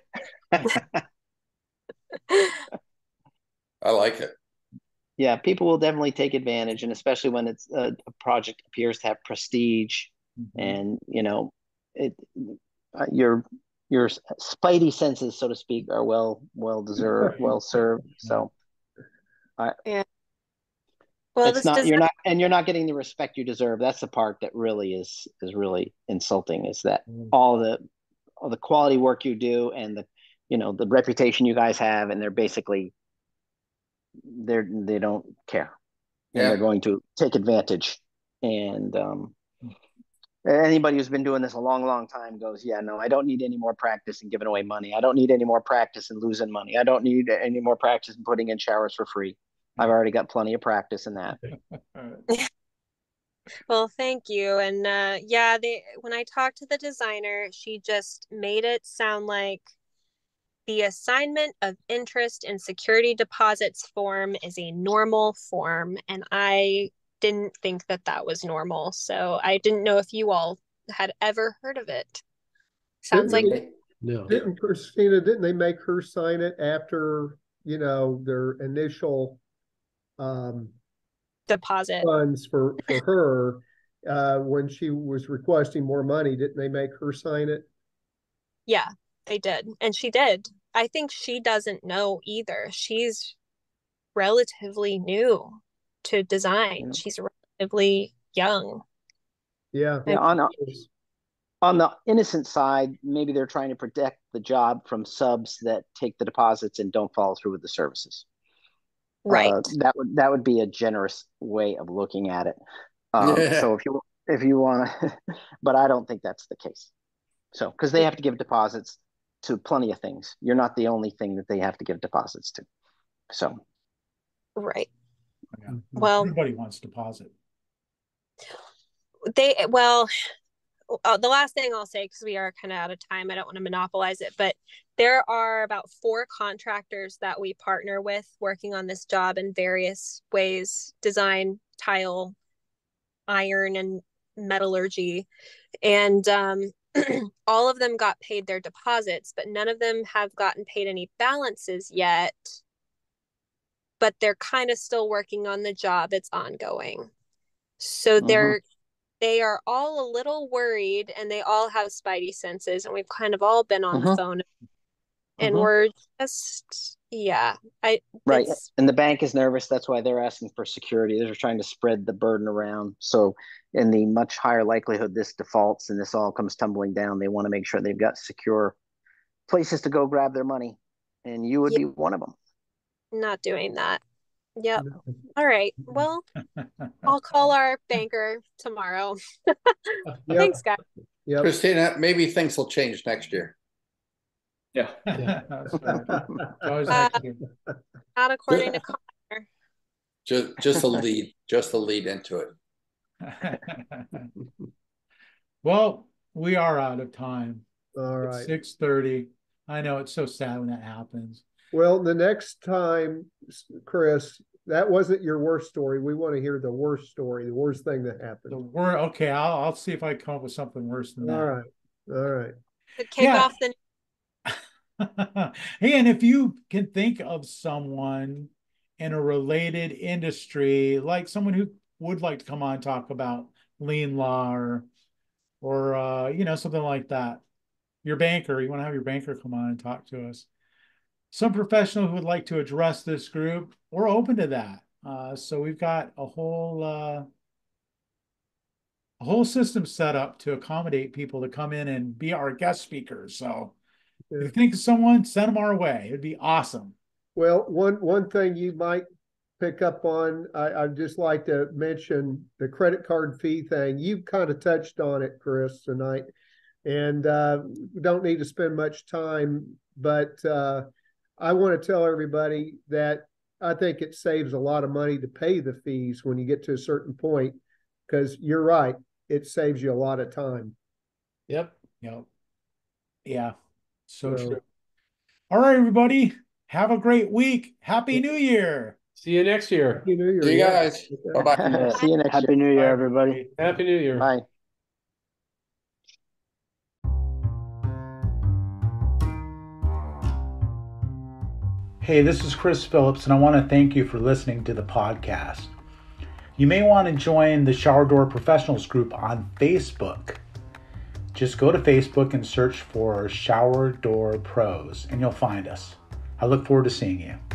I like it. Yeah, people will definitely take advantage, and especially when it's a, a project appears to have prestige, Mhm. and you know, it uh, your your spidey senses, so to speak, are well well deserved, well served. So well, it's this not does you're not, and you're not getting the respect you deserve. That's the part that really is is really insulting. Is that Mhm. all the all the quality work you do and the you know the reputation you guys have, and they're basically they're they don't care, and Yeah. they're going to take advantage. And um, anybody who's been doing this a long, long time goes, yeah, no, I don't need any more practice in giving away money. I don't need any more practice in losing money. I don't need any more practice in putting in showers for free. I've already got plenty of practice in that. Well, thank you. And uh, yeah, they when I talked to the designer, she just made it sound like the assignment of interest and security deposits form is a normal form, and I didn't think that that was normal. So I didn't know if you all had ever heard of it. Sounds like Didn't No. Didn't Christina, didn't they make her sign it after, you know, their initial um, deposit. funds for, for her, uh, when she was requesting more money, didn't they make her sign it? Yeah, they did. And she did. I think she doesn't know either. She's relatively new to design. Yeah. She's relatively young. Yeah. Yeah, on a, on the innocent side, maybe they're trying to protect the job from subs that take the deposits and don't follow through with the services. Right. Uh, that would that would be a generous way of looking at it. Um, Yeah. So if you if you want to, but I don't think that's the case. So because they have to give deposits to plenty of things. You're not the only thing that they have to give deposits to. So Right. Yeah. Well- Everybody wants deposit. They, well, uh, the last thing I'll say, because we are kind of out of time, I don't want to monopolize it, but there are about four contractors that we partner with working on this job in various ways: design, tile, iron, and metallurgy. And um, all of them got paid their deposits, but none of them have gotten paid any balances yet. But they're kind of still working on the job. It's ongoing. So Mhm. they're they are all a little worried, and they all have spidey senses, and we've kind of all been on Mhm. the phone, and Mhm. we're just, yeah, I Right. it's And the bank is nervous. That's why they're asking for security. They're trying to spread the burden around. So, in the much higher likelihood this defaults and this all comes tumbling down, they want to make sure they've got secure places to go grab their money. And you would yeah, be one of them. not doing that. Yep. All right. Well, I'll call our banker tomorrow. Yep. Thanks, guys. Yep. Christina, maybe things will change next year. Yeah. That's right. Always Uh, next year. Not according to Connor. Just just a lead, just a lead into it. Well, we are out of time. All It's right. six thirty. I know it's so sad when that happens. Well, the next time, Chris, that wasn't your worst story. We want to hear the worst story, the worst thing that The happened. word, okay, I'll I'll see if I can come up with something worse than All that. right. All right. To kick Yeah. off the Hey, and if you can think of someone in a related industry, like someone who would like to come on and talk about lien law or or uh, you know, something like that. Your banker, you want to have your banker come on and talk to us. Some professional who would like to address this group, we're open to that. Uh, so we've got a whole uh, a whole system set up to accommodate people to come in and be our guest speakers. So if Yeah. you think of someone, send them our way. It'd be awesome. Well, one one thing you might pick up on, I, I'd just like to mention the credit card fee thing. You kind of touched on it, Chris, tonight, and uh, we don't need to spend much time, but uh, I want to tell everybody that I think it saves a lot of money to pay the fees when you get to a certain point, because you're right, it saves you a lot of time. Yep. Yep. Yeah. So So- true. All right, everybody. Have a great week. Happy New Year. See you next year. Happy New Year. See you yeah. guys. Okay. Bye-bye. See you next Happy year. New Year, Bye, everybody. Happy New Year. Bye. Hey, this is Chris Phillips, and I want to thank you for listening to the podcast. You may want to join the Shower Door Professionals group on Facebook. Just go to Facebook and search for Shower Door Pros, and you'll find us. I look forward to seeing you.